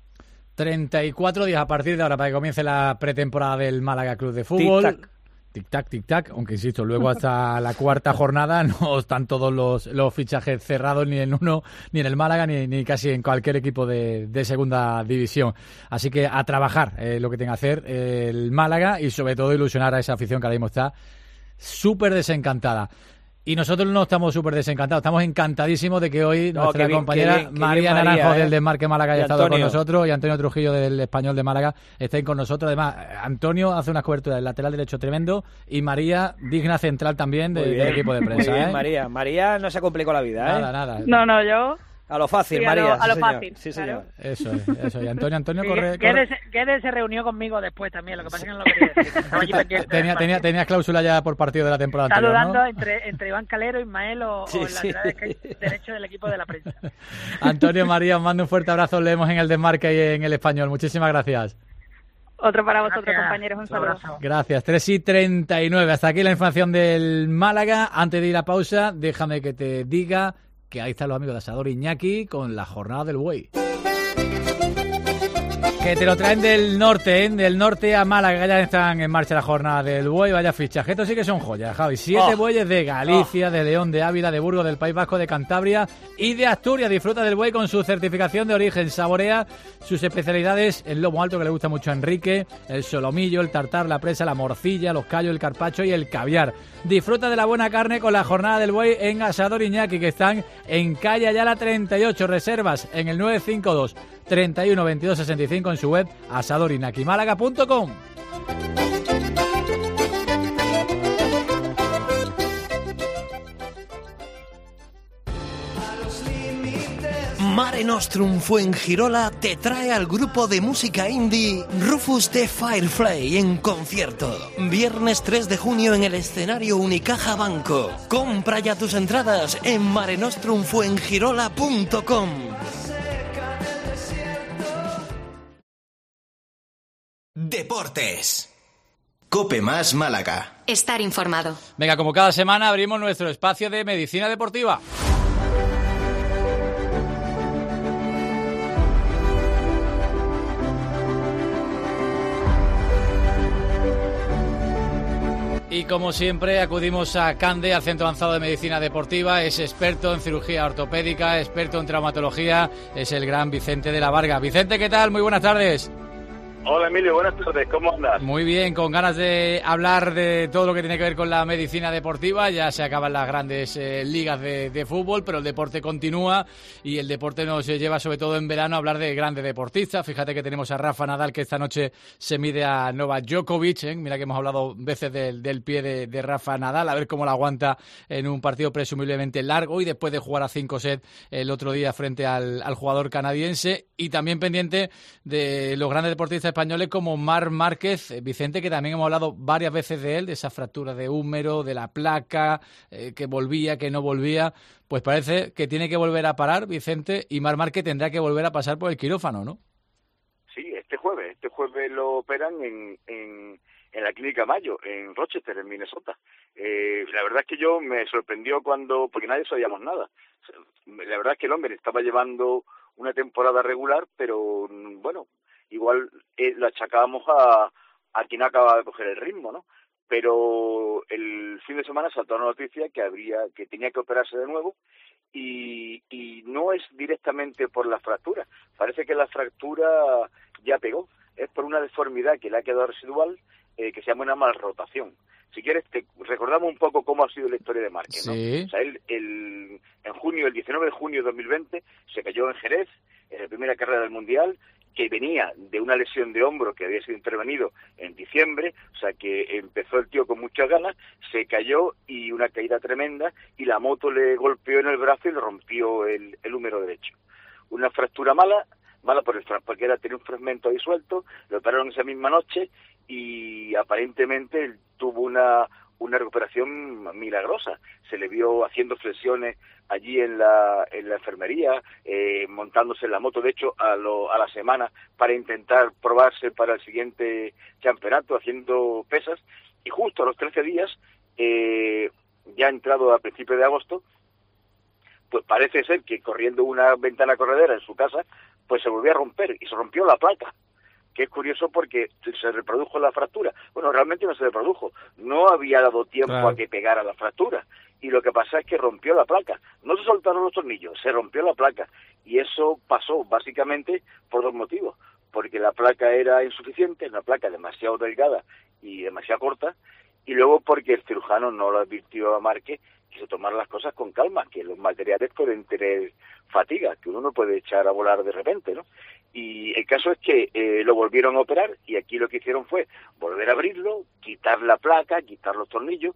34 días a partir de ahora para que comience la pretemporada del Málaga Club de Fútbol. Tic-tac. Tic-tac, tic-tac, aunque insisto, luego hasta la cuarta jornada no están todos los fichajes cerrados ni en uno, ni en el Málaga, ni casi en cualquier equipo de segunda división. Así que a trabajar lo que tenga que hacer el Málaga y sobre todo ilusionar a esa afición que ahora mismo está súper desencantada. Y nosotros no estamos súper desencantados, estamos encantadísimos de que hoy nuestra compañera María Naranjo del Desmarque Málaga haya estado con nosotros y Antonio Trujillo del Español de Málaga estén con nosotros. Además, Antonio hace unas coberturas del lateral derecho tremendo y María, digna central también del equipo de prensa. Muy bien, María no se complicó la vida. Nada. No, yo... A lo fácil, sí, María. A lo fácil. Sí, señor. Eso es. Y Antonio corre. Guede se reunió conmigo después también, lo que pasa es que no lo quería decir. Tenías cláusula ya por partido de la temporada anterior, ¿no? Está dudando entre Iván Calero, Ismael o el lateral derecho del equipo de la prensa. Antonio, María, os mando un fuerte abrazo, os leemos en el Desmarque y en el Español. Muchísimas gracias. Otro para vosotros, Gracias. compañeros, un saludo. Gracias, 3:39. Hasta aquí la información del Málaga. Antes de ir a pausa, déjame que te diga que ahí están los amigos de Asador Iñaki con la jornada del buey. Que te lo traen del norte, ¿eh? Del norte a Málaga, ya están en marcha la jornada del buey. Vaya fichaje, estos sí que son joyas, Javi. 7 bueyes de Galicia, de León, de Ávila, de Burgos, del País Vasco, de Cantabria y de Asturias. Disfruta del buey con su certificación de origen. Saborea sus especialidades, el lomo alto, que le gusta mucho a Enrique, el solomillo, el tartar, la presa, la morcilla, los callos, el carpacho y el caviar. Disfruta de la buena carne con la jornada del buey en Asador Iñaki, que están en calle Ayala 38. Reservas en el 952 31 22 65 en su web asadorinaquimálaga.com. Mare Nostrum Fuengirola te trae al grupo de música indie Rufus the Firefly en concierto. Viernes 3 de junio en el escenario Unicaja Banco. Compra ya tus entradas en marenostrumfuengirola.com. Deportes. Cope Más Málaga. Estar informado. Venga, como cada semana abrimos nuestro espacio de medicina deportiva. Y como siempre acudimos a CANDE, al Centro Avanzado de Medicina Deportiva. Es experto en cirugía ortopédica, experto en traumatología, es el gran Vicente de la Varga. Vicente, ¿qué tal? Muy buenas tardes. Hola Emilio, buenas tardes, ¿cómo andas? Muy bien, con ganas de hablar de todo lo que tiene que ver con la medicina deportiva. Ya se acaban las grandes ligas de fútbol, pero el deporte continúa y el deporte nos lleva sobre todo en verano a hablar de grandes deportistas. Fíjate que tenemos a Rafa Nadal, que esta noche se mide a Novak Djokovic, ¿eh? Mira que hemos hablado veces del pie de Rafa Nadal, a ver cómo lo aguanta en un partido presumiblemente largo y después de jugar a 5 sets el otro día frente al jugador canadiense. Y también pendiente de los grandes deportistas españoles como Marc Márquez, Vicente, que también hemos hablado varias veces de él, de esa fractura de húmero, de la placa, que volvía, que no volvía. Pues parece que tiene que volver a parar, Vicente, y Marc Márquez tendrá que volver a pasar por el quirófano, ¿no? Sí, este jueves lo operan en la Clínica Mayo, en Rochester, en Minnesota. La verdad es que yo me sorprendió porque nadie sabíamos nada. La verdad es que el hombre estaba llevando una temporada regular, pero bueno, igual lo achacábamos a quien acaba de coger el ritmo, ¿no? Pero el fin de semana saltó la noticia que tenía que operarse de nuevo y no es directamente por la fractura. Parece que la fractura ya pegó. Es por una deformidad que le ha quedado residual, que se llama una malrotación. Si quieres, te recordamos un poco cómo ha sido la historia de Márquez, ¿no? Sí. O sea, él el 19 de junio de 2020 se cayó en Jerez, en la primera carrera del Mundial, que venía de una lesión de hombro que había sido intervenido en diciembre, o sea que empezó el tío con muchas ganas, se cayó y una caída tremenda, y la moto le golpeó en el brazo y le rompió el húmero derecho. Una fractura mala porque tenía un fragmento ahí suelto, lo operaron esa misma noche y aparentemente él tuvo una recuperación milagrosa. Se le vio haciendo flexiones allí en la enfermería, montándose en la moto, de hecho, a la semana para intentar probarse para el siguiente campeonato, haciendo pesas, y justo a los 13 días, ya entrado a principios de agosto, pues parece ser que corriendo una ventana corredera en su casa, pues se volvió a romper y se rompió la placa, que es curioso porque se reprodujo la fractura. Bueno, realmente no se reprodujo, no había dado tiempo a que pegara la fractura, y lo que pasa es que rompió la placa. No se soltaron los tornillos, se rompió la placa, y eso pasó básicamente por dos motivos: porque la placa era insuficiente, una placa demasiado delgada y demasiado corta, y luego porque el cirujano no lo advirtió a Márquez, que se tomara las cosas con calma, que los materiales pueden tener fatiga, que uno no puede echar a volar de repente, ¿no? Y el caso es que lo volvieron a operar, y aquí lo que hicieron fue volver a abrirlo, quitar la placa, quitar los tornillos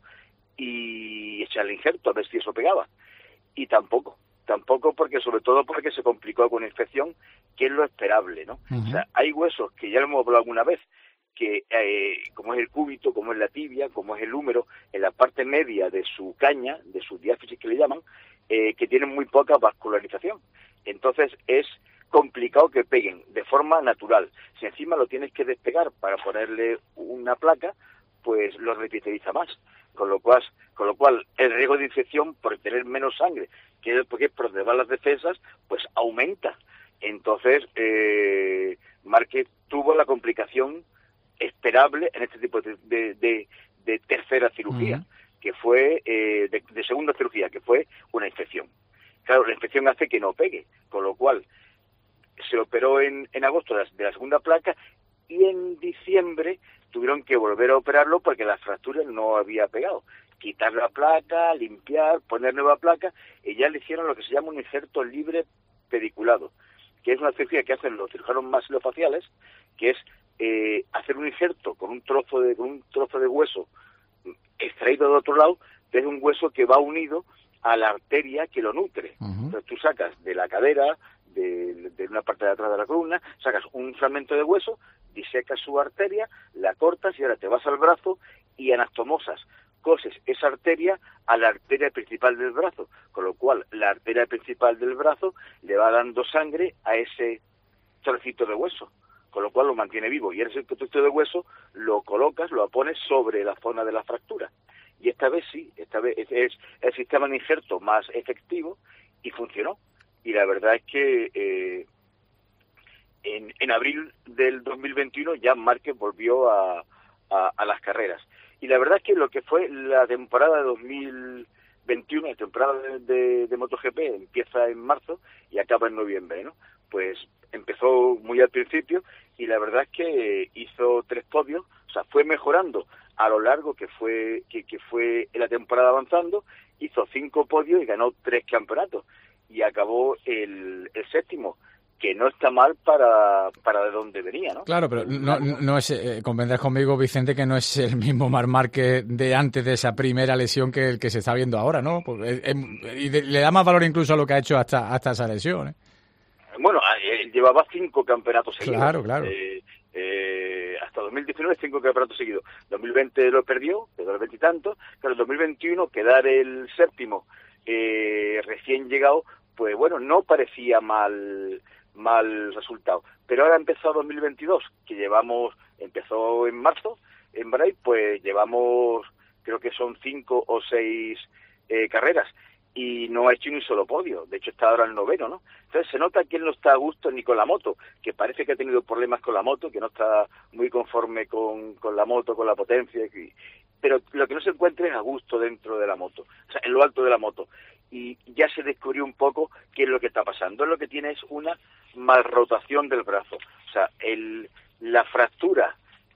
y echarle injerto a ver si eso pegaba. Y tampoco, porque sobre todo porque se complicó con una infección, que es lo esperable, ¿no? O sea, hay huesos que ya lo hemos hablado alguna vez, que como es el cúbito, como es la tibia, como es el húmero, en la parte media de su caña, de su diáfisis que le llaman, que tienen muy poca vascularización. Entonces es complicado que peguen de forma natural. Si encima lo tienes que despegar para ponerle una placa, pues lo revitaliza más. Con lo cual el riesgo de infección por tener menos sangre, porque por donde van las defensas, pues aumenta. Entonces, Márquez tuvo la complicación esperable en este tipo de tercera cirugía, que fue de segunda cirugía, que fue una infección. Claro, la infección hace que no pegue, con lo cual se operó en agosto de la segunda placa y en diciembre tuvieron que volver a operarlo porque la fractura no había pegado. Quitar la placa, limpiar, poner nueva placa, y ya le hicieron lo que se llama un injerto libre pediculado, que es una cirugía que hacen los cirujanos maxilofaciales, que es hacer un injerto con un trozo de hueso extraído de otro lado, que es un hueso que va unido a la arteria que lo nutre. Entonces tú sacas de la cadera, de una parte de atrás de la columna, sacas un fragmento de hueso, disecas su arteria, la cortas y ahora te vas al brazo y anastomosas, coses esa arteria a la arteria principal del brazo, con lo cual la arteria principal del brazo le va dando sangre a ese trocito de hueso, con lo cual lo mantiene vivo, y ese trocito de hueso lo colocas, lo pones sobre la zona de la fractura. Y esta vez es el sistema de injerto más efectivo y funcionó. Y la verdad es que en abril del 2021 ya Márquez volvió a las carreras. Y la verdad es que lo que fue la temporada de 2021, la temporada de MotoGP, empieza en marzo y acaba en noviembre, ¿no? Pues empezó muy al principio y la verdad es que hizo 3 podios, o sea, fue mejorando a lo largo que fue la temporada avanzando, hizo 5 podios y ganó 3 campeonatos y acabó el séptimo, que no está mal para de donde venía, ¿no? Claro, pero no es, convendrás conmigo, Vicente, que no es el mismo Marc Márquez de antes de esa primera lesión que el que se está viendo ahora, ¿no? Porque y le da más valor incluso a lo que ha hecho hasta esa lesión, ¿eh? Bueno, él llevaba 5 campeonatos seguidos. Claro. Hasta 2019 5 campeonatos seguidos. 2020 lo perdió, quedó el 20 y tanto, pero en 2021 quedar el séptimo recién llegado, pues bueno, no parecía mal resultado. Pero ahora ha empezado 2022, que empezó en marzo, en Bray, pues llevamos, creo que son 5 o 6 carreras, y no ha hecho ni un solo podio. De hecho está ahora el 9º, ¿no? Entonces se nota que él no está a gusto ni con la moto, que parece que ha tenido problemas con la moto, que no está muy conforme con la moto, con la potencia, pero lo que no se encuentra es a gusto dentro de la moto, o sea, en lo alto de la moto. Y ya se descubrió un poco qué es lo que está pasando. Lo que tiene es una malrotación del brazo. O sea, la fractura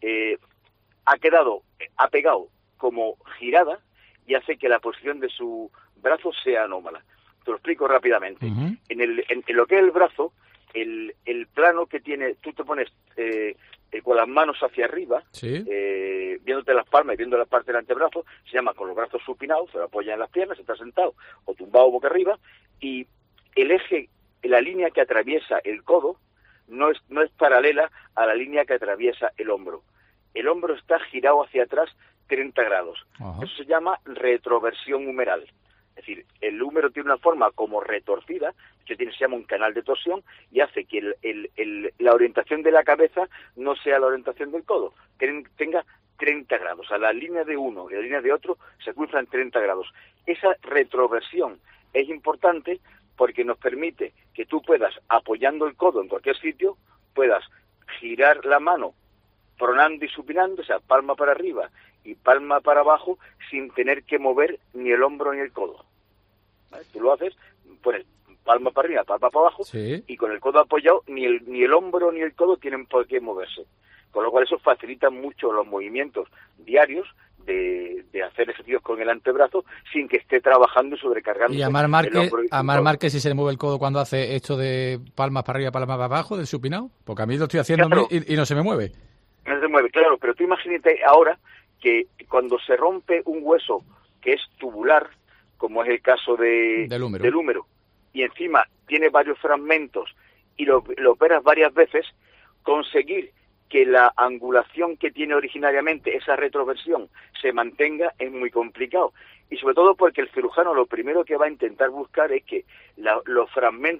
ha pegado como girada y hace que la posición de su brazo sea anómala. Te lo explico rápidamente. En lo que es el brazo, el plano que tiene, tú te pones con las manos hacia arriba, ¿sí? Viéndote las palmas y viendo la parte del antebrazo, se llama con los brazos supinados, se lo apoya en las piernas, está sentado o tumbado boca arriba, y el eje, la línea que atraviesa el codo no es paralela a la línea que atraviesa el hombro. El hombro está girado hacia atrás 30 grados. Ajá. Eso se llama retroversión humeral. Es decir, el húmero tiene una forma como retorcida, que se llama un canal de torsión, y hace que la orientación de la cabeza no sea la orientación del codo, tenga 30 grados. A la línea de uno y la línea de otro se cruzan 30 grados. Esa retroversión es importante porque nos permite que tú puedas, apoyando el codo en cualquier sitio, puedas girar la mano pronando y supinando, o sea, palma para arriba y palma para abajo, sin tener que mover ni el hombro ni el codo. ¿Vale? Tú lo haces, pones palma para arriba, palma para abajo, sí, y con el codo apoyado, ni el hombro ni el codo tienen por qué moverse. Con lo cual eso facilita mucho los movimientos diarios de hacer ejercicios con el antebrazo sin que esté trabajando y sobrecargando. ¿Y a Marc Márquez si se le mueve el codo cuando hace esto de palmas para arriba, palmas para abajo, del supinado? Porque a mí lo estoy haciendo, claro, y no se me mueve. No se mueve, claro, pero tú imagínate ahora que cuando se rompe un hueso que es tubular, como es el caso del húmero, y encima tiene varios fragmentos y lo operas varias veces, conseguir que la angulación que tiene originariamente, esa retroversión, se mantenga es muy complicado. Y sobre todo porque el cirujano lo primero que va a intentar buscar es que los fragmentos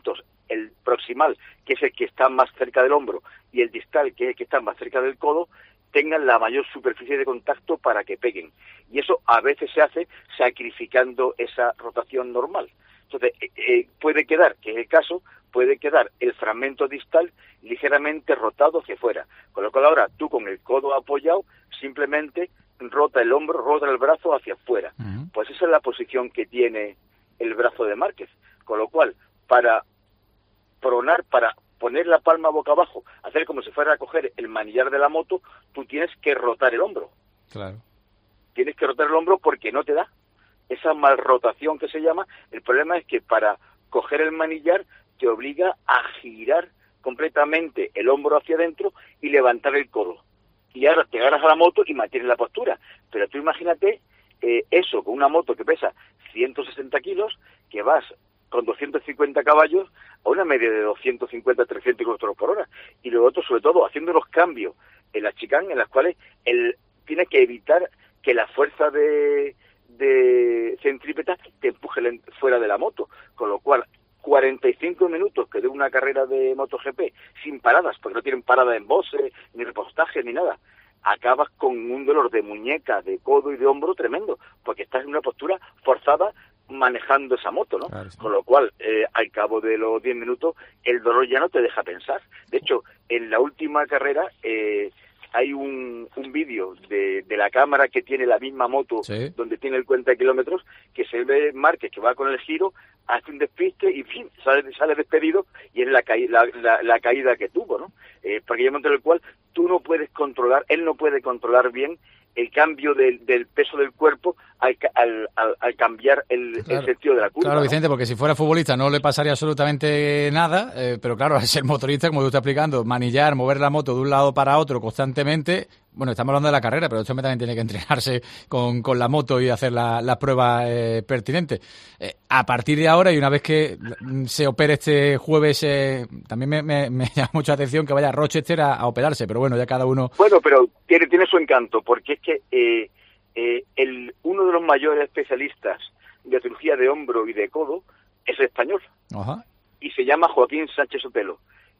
el proximal, que es el que está más cerca del hombro, y el distal, que es el que está más cerca del codo, tengan la mayor superficie de contacto para que peguen. Y eso a veces se hace sacrificando esa rotación normal. Entonces, puede quedar, que es el caso, puede quedar el fragmento distal ligeramente rotado hacia afuera. Con lo cual ahora tú con el codo apoyado simplemente rota el hombro, rota el brazo hacia afuera. Pues esa es la posición que tiene el brazo de Márquez. Con lo cual, para pronar, para poner la palma boca abajo, hacer como si fuera a coger el manillar de la moto, tú tienes que rotar el hombro. Claro. Tienes que rotar el hombro porque no te da. Esa malrotación que se llama, el problema es que para coger el manillar te obliga a girar completamente el hombro hacia adentro y levantar el codo. Y ahora te agarras a la moto y mantienes la postura. Pero tú imagínate eso con una moto que pesa 160 kilos, que vas con 250 caballos a una media de 250, 300 kilómetros por hora. Y luego otro, sobre todo, haciendo unos cambios en las chicane en las cuales tienes que evitar que la fuerza de centrípeta te empuje fuera de la moto. Con lo cual, 45 minutos que de una carrera de MotoGP sin paradas, porque no tienen parada en boxe, ni repostaje, ni nada, acabas con un dolor de muñeca, de codo y de hombro tremendo, porque estás en una postura forzada manejando esa moto, ¿no? Claro, sí. Con lo cual, al cabo de los 10 minutos, el dolor ya no te deja pensar. De hecho, en la última carrera hay un vídeo de la cámara que tiene la misma moto, ¿sí?, donde tiene el cuenta de kilómetros, que se ve Márquez que va con el giro, hace un despiste y, en fin, sale despedido, y es la caída que tuvo, ¿no? Porque hay un momento en el cual tú no puedes controlar, él no puede controlar bien el cambio del peso del cuerpo al cambiar el sentido de la curva. Claro, ¿no? Vicente, porque si fuera futbolista no le pasaría absolutamente nada, pero claro, al ser motorista, como tú estás explicando, manillar, mover la moto de un lado para otro constantemente. Bueno, estamos hablando de la carrera, pero esto también tiene que entrenarse con la moto y hacer las pruebas pertinentes. A partir de ahora, y una vez que se opere este jueves, también me llama mucha atención que vaya Rochester a operarse, pero bueno, ya cada uno... Bueno, pero tiene su encanto, porque es que uno de los mayores especialistas de cirugía de hombro y de codo es español. Ajá. Y se llama Joaquín Sánchez Sotelo.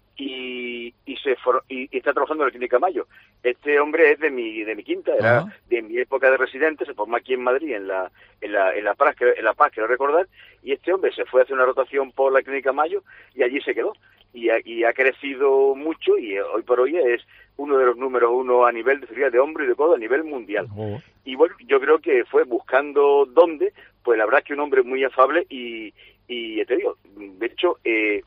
Y está trabajando en la Clínica Mayo. Este hombre es de mi quinta, era de mi época de residente, se formó aquí en Madrid, en la Paz, quiero recordar, y este hombre se fue a hacer una rotación por la Clínica Mayo y allí se quedó. Y ha crecido mucho, y hoy por hoy es uno de los números uno a nivel de cirugía de hombro y de codo a nivel mundial. Y bueno, yo creo que fue buscando dónde, pues la verdad es que un hombre muy afable y te digo, de hecho,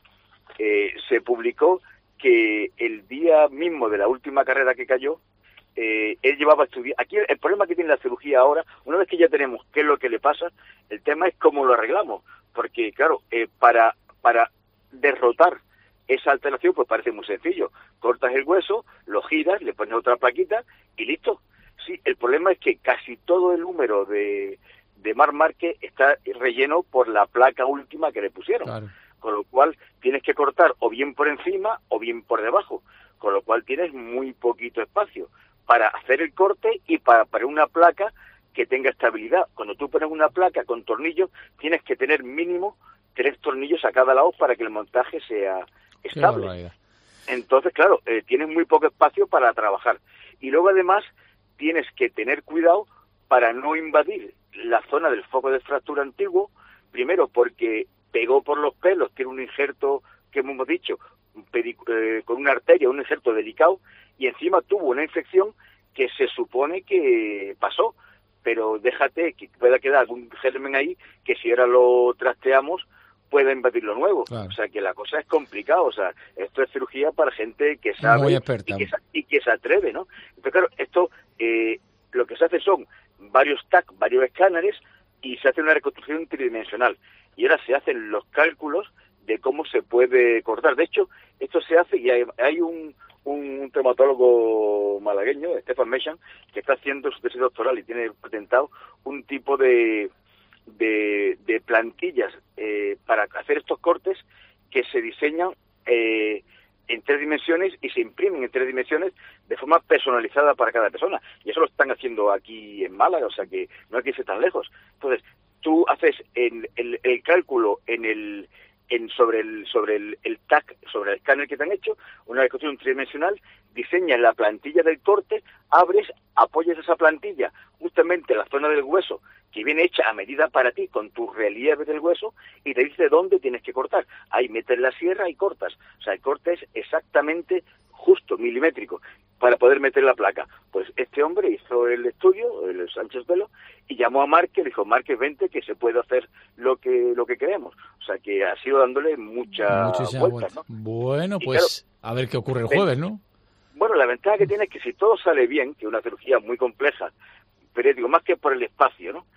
se publicó que el día mismo de la última carrera que cayó, él llevaba a estudiar. Aquí el problema que tiene la cirugía ahora, una vez que ya tenemos qué es lo que le pasa, el tema es cómo lo arreglamos, porque claro, para derrotar esa alteración, pues parece muy sencillo. Cortas el hueso, lo giras, le pones otra plaquita y listo. Sí, el problema es que casi todo el húmero de Marc Márquez está relleno por la placa última que le pusieron. Claro. Con lo cual tienes que cortar o bien por encima o bien por debajo, con lo cual tienes muy poquito espacio para hacer el corte y para poner una placa que tenga estabilidad. Cuando tú pones una placa con tornillos, tienes que tener mínimo 3 tornillos a cada lado para que el montaje sea estable. Entonces, claro, tienes muy poco espacio para trabajar. Y luego, además, tienes que tener cuidado para no invadir la zona del foco de fractura antiguo, primero porque pegó por los pelos, tiene un injerto, que hemos dicho, con una arteria, un injerto delicado, y encima tuvo una infección que se supone que pasó, pero déjate que pueda quedar algún germen ahí que si ahora lo trasteamos pueda invadir lo nuevo. Claro. O sea, que la cosa es complicada. O sea, esto es cirugía para gente que sabe y que se atreve, ¿no? Entonces, claro, esto lo que se hace son varios TAC, varios escáneres, y se hace una reconstrucción tridimensional. Y ahora se hacen los cálculos de cómo se puede cortar. De hecho, esto se hace y hay un traumatólogo malagueño, Stefan Mechan, que está haciendo su tesis doctoral y tiene patentado un tipo de plantillas para hacer estos cortes que se diseñan en 3 dimensiones y se imprimen en 3 dimensiones de forma personalizada para cada persona. Y eso lo están haciendo aquí en Málaga, o sea que no hay que irse tan lejos. Entonces, tú haces el cálculo en sobre el TAC, sobre el escáner que te han hecho, una vez que tienes un tridimensional, diseñas la plantilla del corte, abres, apoyas esa plantilla justamente en la zona del hueso, que viene hecha a medida para ti, con tus relieves del hueso, y te dice dónde tienes que cortar. Ahí metes la sierra y cortas. O sea, el corte es exactamente justo, milimétrico, para poder meter la placa. Pues este hombre hizo el estudio, el Sánchez Velo, y llamó a Márquez, dijo, Márquez, vente, que se puede hacer lo que queremos. O sea, que ha sido dándole muchísimas vueltas, ¿no? Bueno, pues claro, a ver qué ocurre el jueves, ¿no? Bueno, la ventaja que tiene es que si todo sale bien, que es una cirugía muy compleja, pero digo, más que por el espacio, ¿no?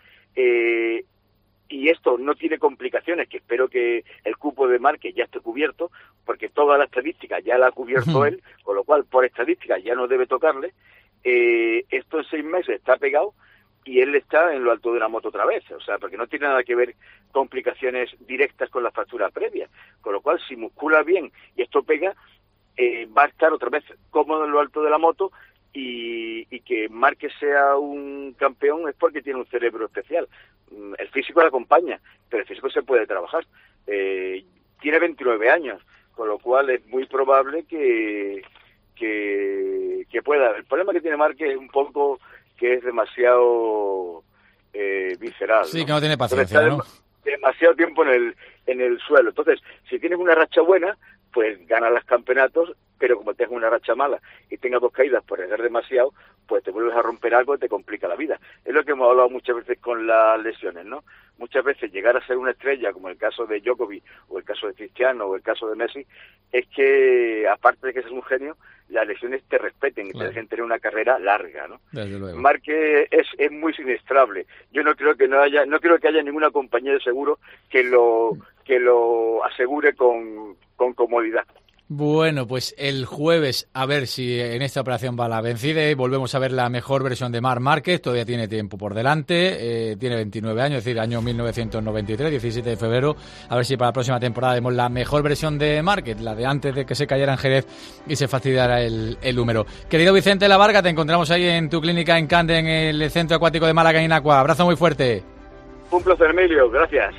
Y esto no tiene complicaciones, que espero que el cupo de Márquez ya esté cubierto, porque toda la estadística ya la ha cubierto él, con lo cual por estadística ya no debe tocarle. Esto en 6 meses está pegado y él está en lo alto de una moto otra vez, o sea, porque no tiene nada que ver complicaciones directas con la fractura previa, con lo cual si muscula bien y esto pega, va a estar otra vez cómodo en lo alto de la moto. Y que Márquez sea un campeón es porque tiene un cerebro especial. El físico le acompaña, pero el físico se puede trabajar. Tiene 29 años, con lo cual es muy probable que pueda. El problema que tiene Márquez es un poco que es demasiado visceral. Sí, ¿no? que no tiene paciencia, ¿no? Demasiado tiempo en el suelo. Entonces, si tienes una racha buena, pues ganas los campeonatos, pero como tengas una racha mala y tengas 2 caídas por arriesgar demasiado, pues te vuelves a romper algo y te complica la vida. Es lo que hemos hablado muchas veces con las lesiones, ¿no? Muchas veces llegar a ser una estrella, como el caso de Djokovic, o el caso de Cristiano, o el caso de Messi, es que, aparte de que seas un genio, las lesiones te respeten y te dejen tener una carrera larga, ¿no? Desde luego. Márquez es muy siniestrable. Yo no creo que haya ninguna compañía de seguro que lo asegure con comodidad. Bueno, pues el jueves a ver si en esta operación va la vencida y volvemos a ver la mejor versión de Marc Márquez. Todavía tiene tiempo por delante, tiene 29 años, es decir, año 1993, 17 de febrero. A ver si para la próxima temporada vemos la mejor versión de Márquez, la de antes de que se cayera en Jerez y se fastidiara el número. Querido Vicente Lavarga, te encontramos ahí en tu clínica en Cande, en el Centro Acuático de Málaga, Inacua. Abrazo muy fuerte. Un placer, Emilio. Gracias.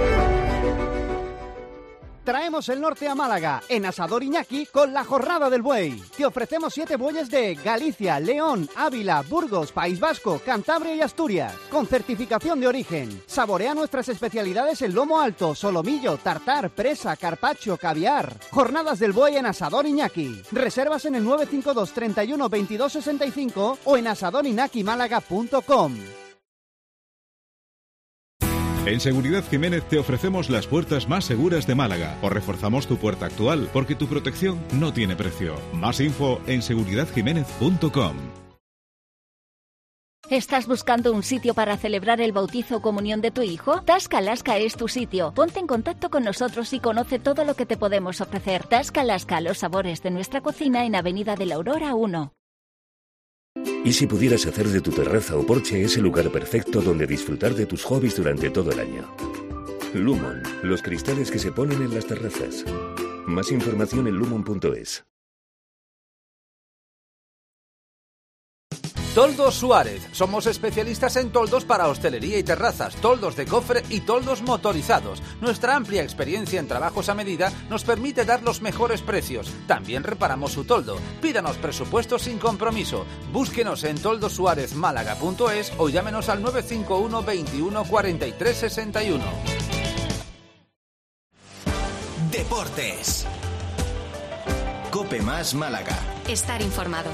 Traemos el norte a Málaga, en Asador Iñaki, con la Jornada del Buey. Te ofrecemos 7 bueyes de Galicia, León, Ávila, Burgos, País Vasco, Cantabria y Asturias, con certificación de origen. Saborea nuestras especialidades en lomo alto, solomillo, tartar, presa, carpaccio, caviar. Jornadas del Buey en Asador Iñaki. Reservas en el 952 31 22 65 o en asadorinaquimálaga.com. En Seguridad Jiménez te ofrecemos las puertas más seguras de Málaga. O reforzamos tu puerta actual, porque tu protección no tiene precio. Más info en seguridadjiménez.com. ¿Estás buscando un sitio para celebrar el bautizo o comunión de tu hijo? Tasca Alaska es tu sitio. Ponte en contacto con nosotros y conoce todo lo que te podemos ofrecer. Tasca Alaska, los sabores de nuestra cocina en Avenida de la Aurora 1. ¿Y si pudieras hacer de tu terraza o porche ese lugar perfecto donde disfrutar de tus hobbies durante todo el año? Lumon, los cristales que se ponen en las terrazas. Más información en lumon.es. Toldos Suárez. Somos especialistas en toldos para hostelería y terrazas, toldos de cofre y toldos motorizados. Nuestra amplia experiencia en trabajos a medida nos permite dar los mejores precios. También reparamos su toldo. Pídanos presupuestos sin compromiso. Búsquenos en toldosuárezmálaga.es o llámenos al 951 21 43 61. Deportes. Cope Más Málaga. Estar informado.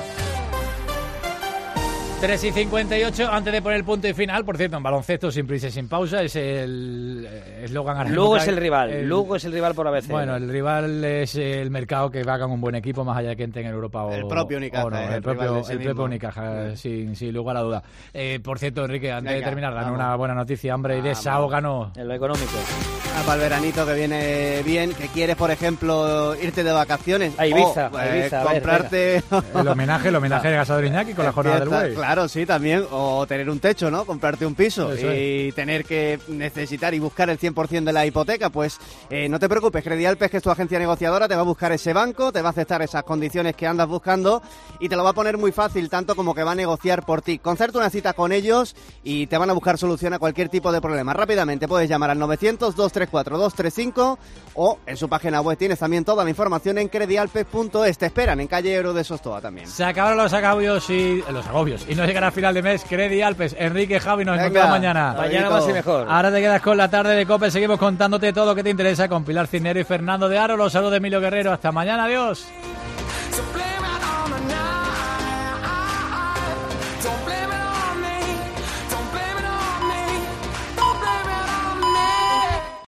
3:58, antes de poner el punto y final, por cierto, en baloncesto sin prisa y sin pausa, es el eslogan ahora. Lugo es el rival, Lugo es el rival por ABC. Bueno, el rival es el mercado que va con un buen equipo, más allá de que entre en Europa o el propio Unicaja. O no, el propio Unicaja, sin lugar a duda. Por cierto, Enrique, antes de terminar, danos una buena noticia, hombre, y desahóganos. En lo económico. Para el veranito que viene bien, que quieres, por ejemplo, irte de vacaciones. A Ibiza, comprarte... El homenaje de Asador Iñaki con la Jornada del Buey. Claro, Claro, sí, también. O tener un techo, ¿no? Comprarte un piso y tener que necesitar y buscar el 100% de la hipoteca. Pues no te preocupes, Credialpes, que es tu agencia negociadora, te va a buscar ese banco, te va a aceptar esas condiciones que andas buscando y te lo va a poner muy fácil, tanto como que va a negociar por ti. Concerta una cita con ellos y te van a buscar solución a cualquier tipo de problema. Rápidamente puedes llamar al 900-234-235 o en su página web tienes también toda la información en credialpes.es. Te esperan en calle Euro de Sostoa también. Se acabaron los agobios y no llegará a final de mes. Credialpes, Enrique, Javi, nos encontramos mañana. Mañana más y mejor. Ahora te quedas con la tarde de COPE, seguimos contándote todo lo que te interesa con Pilar Cisneros y Fernando de Aro. Los saludos de Emilio Guerrero, hasta mañana, adiós.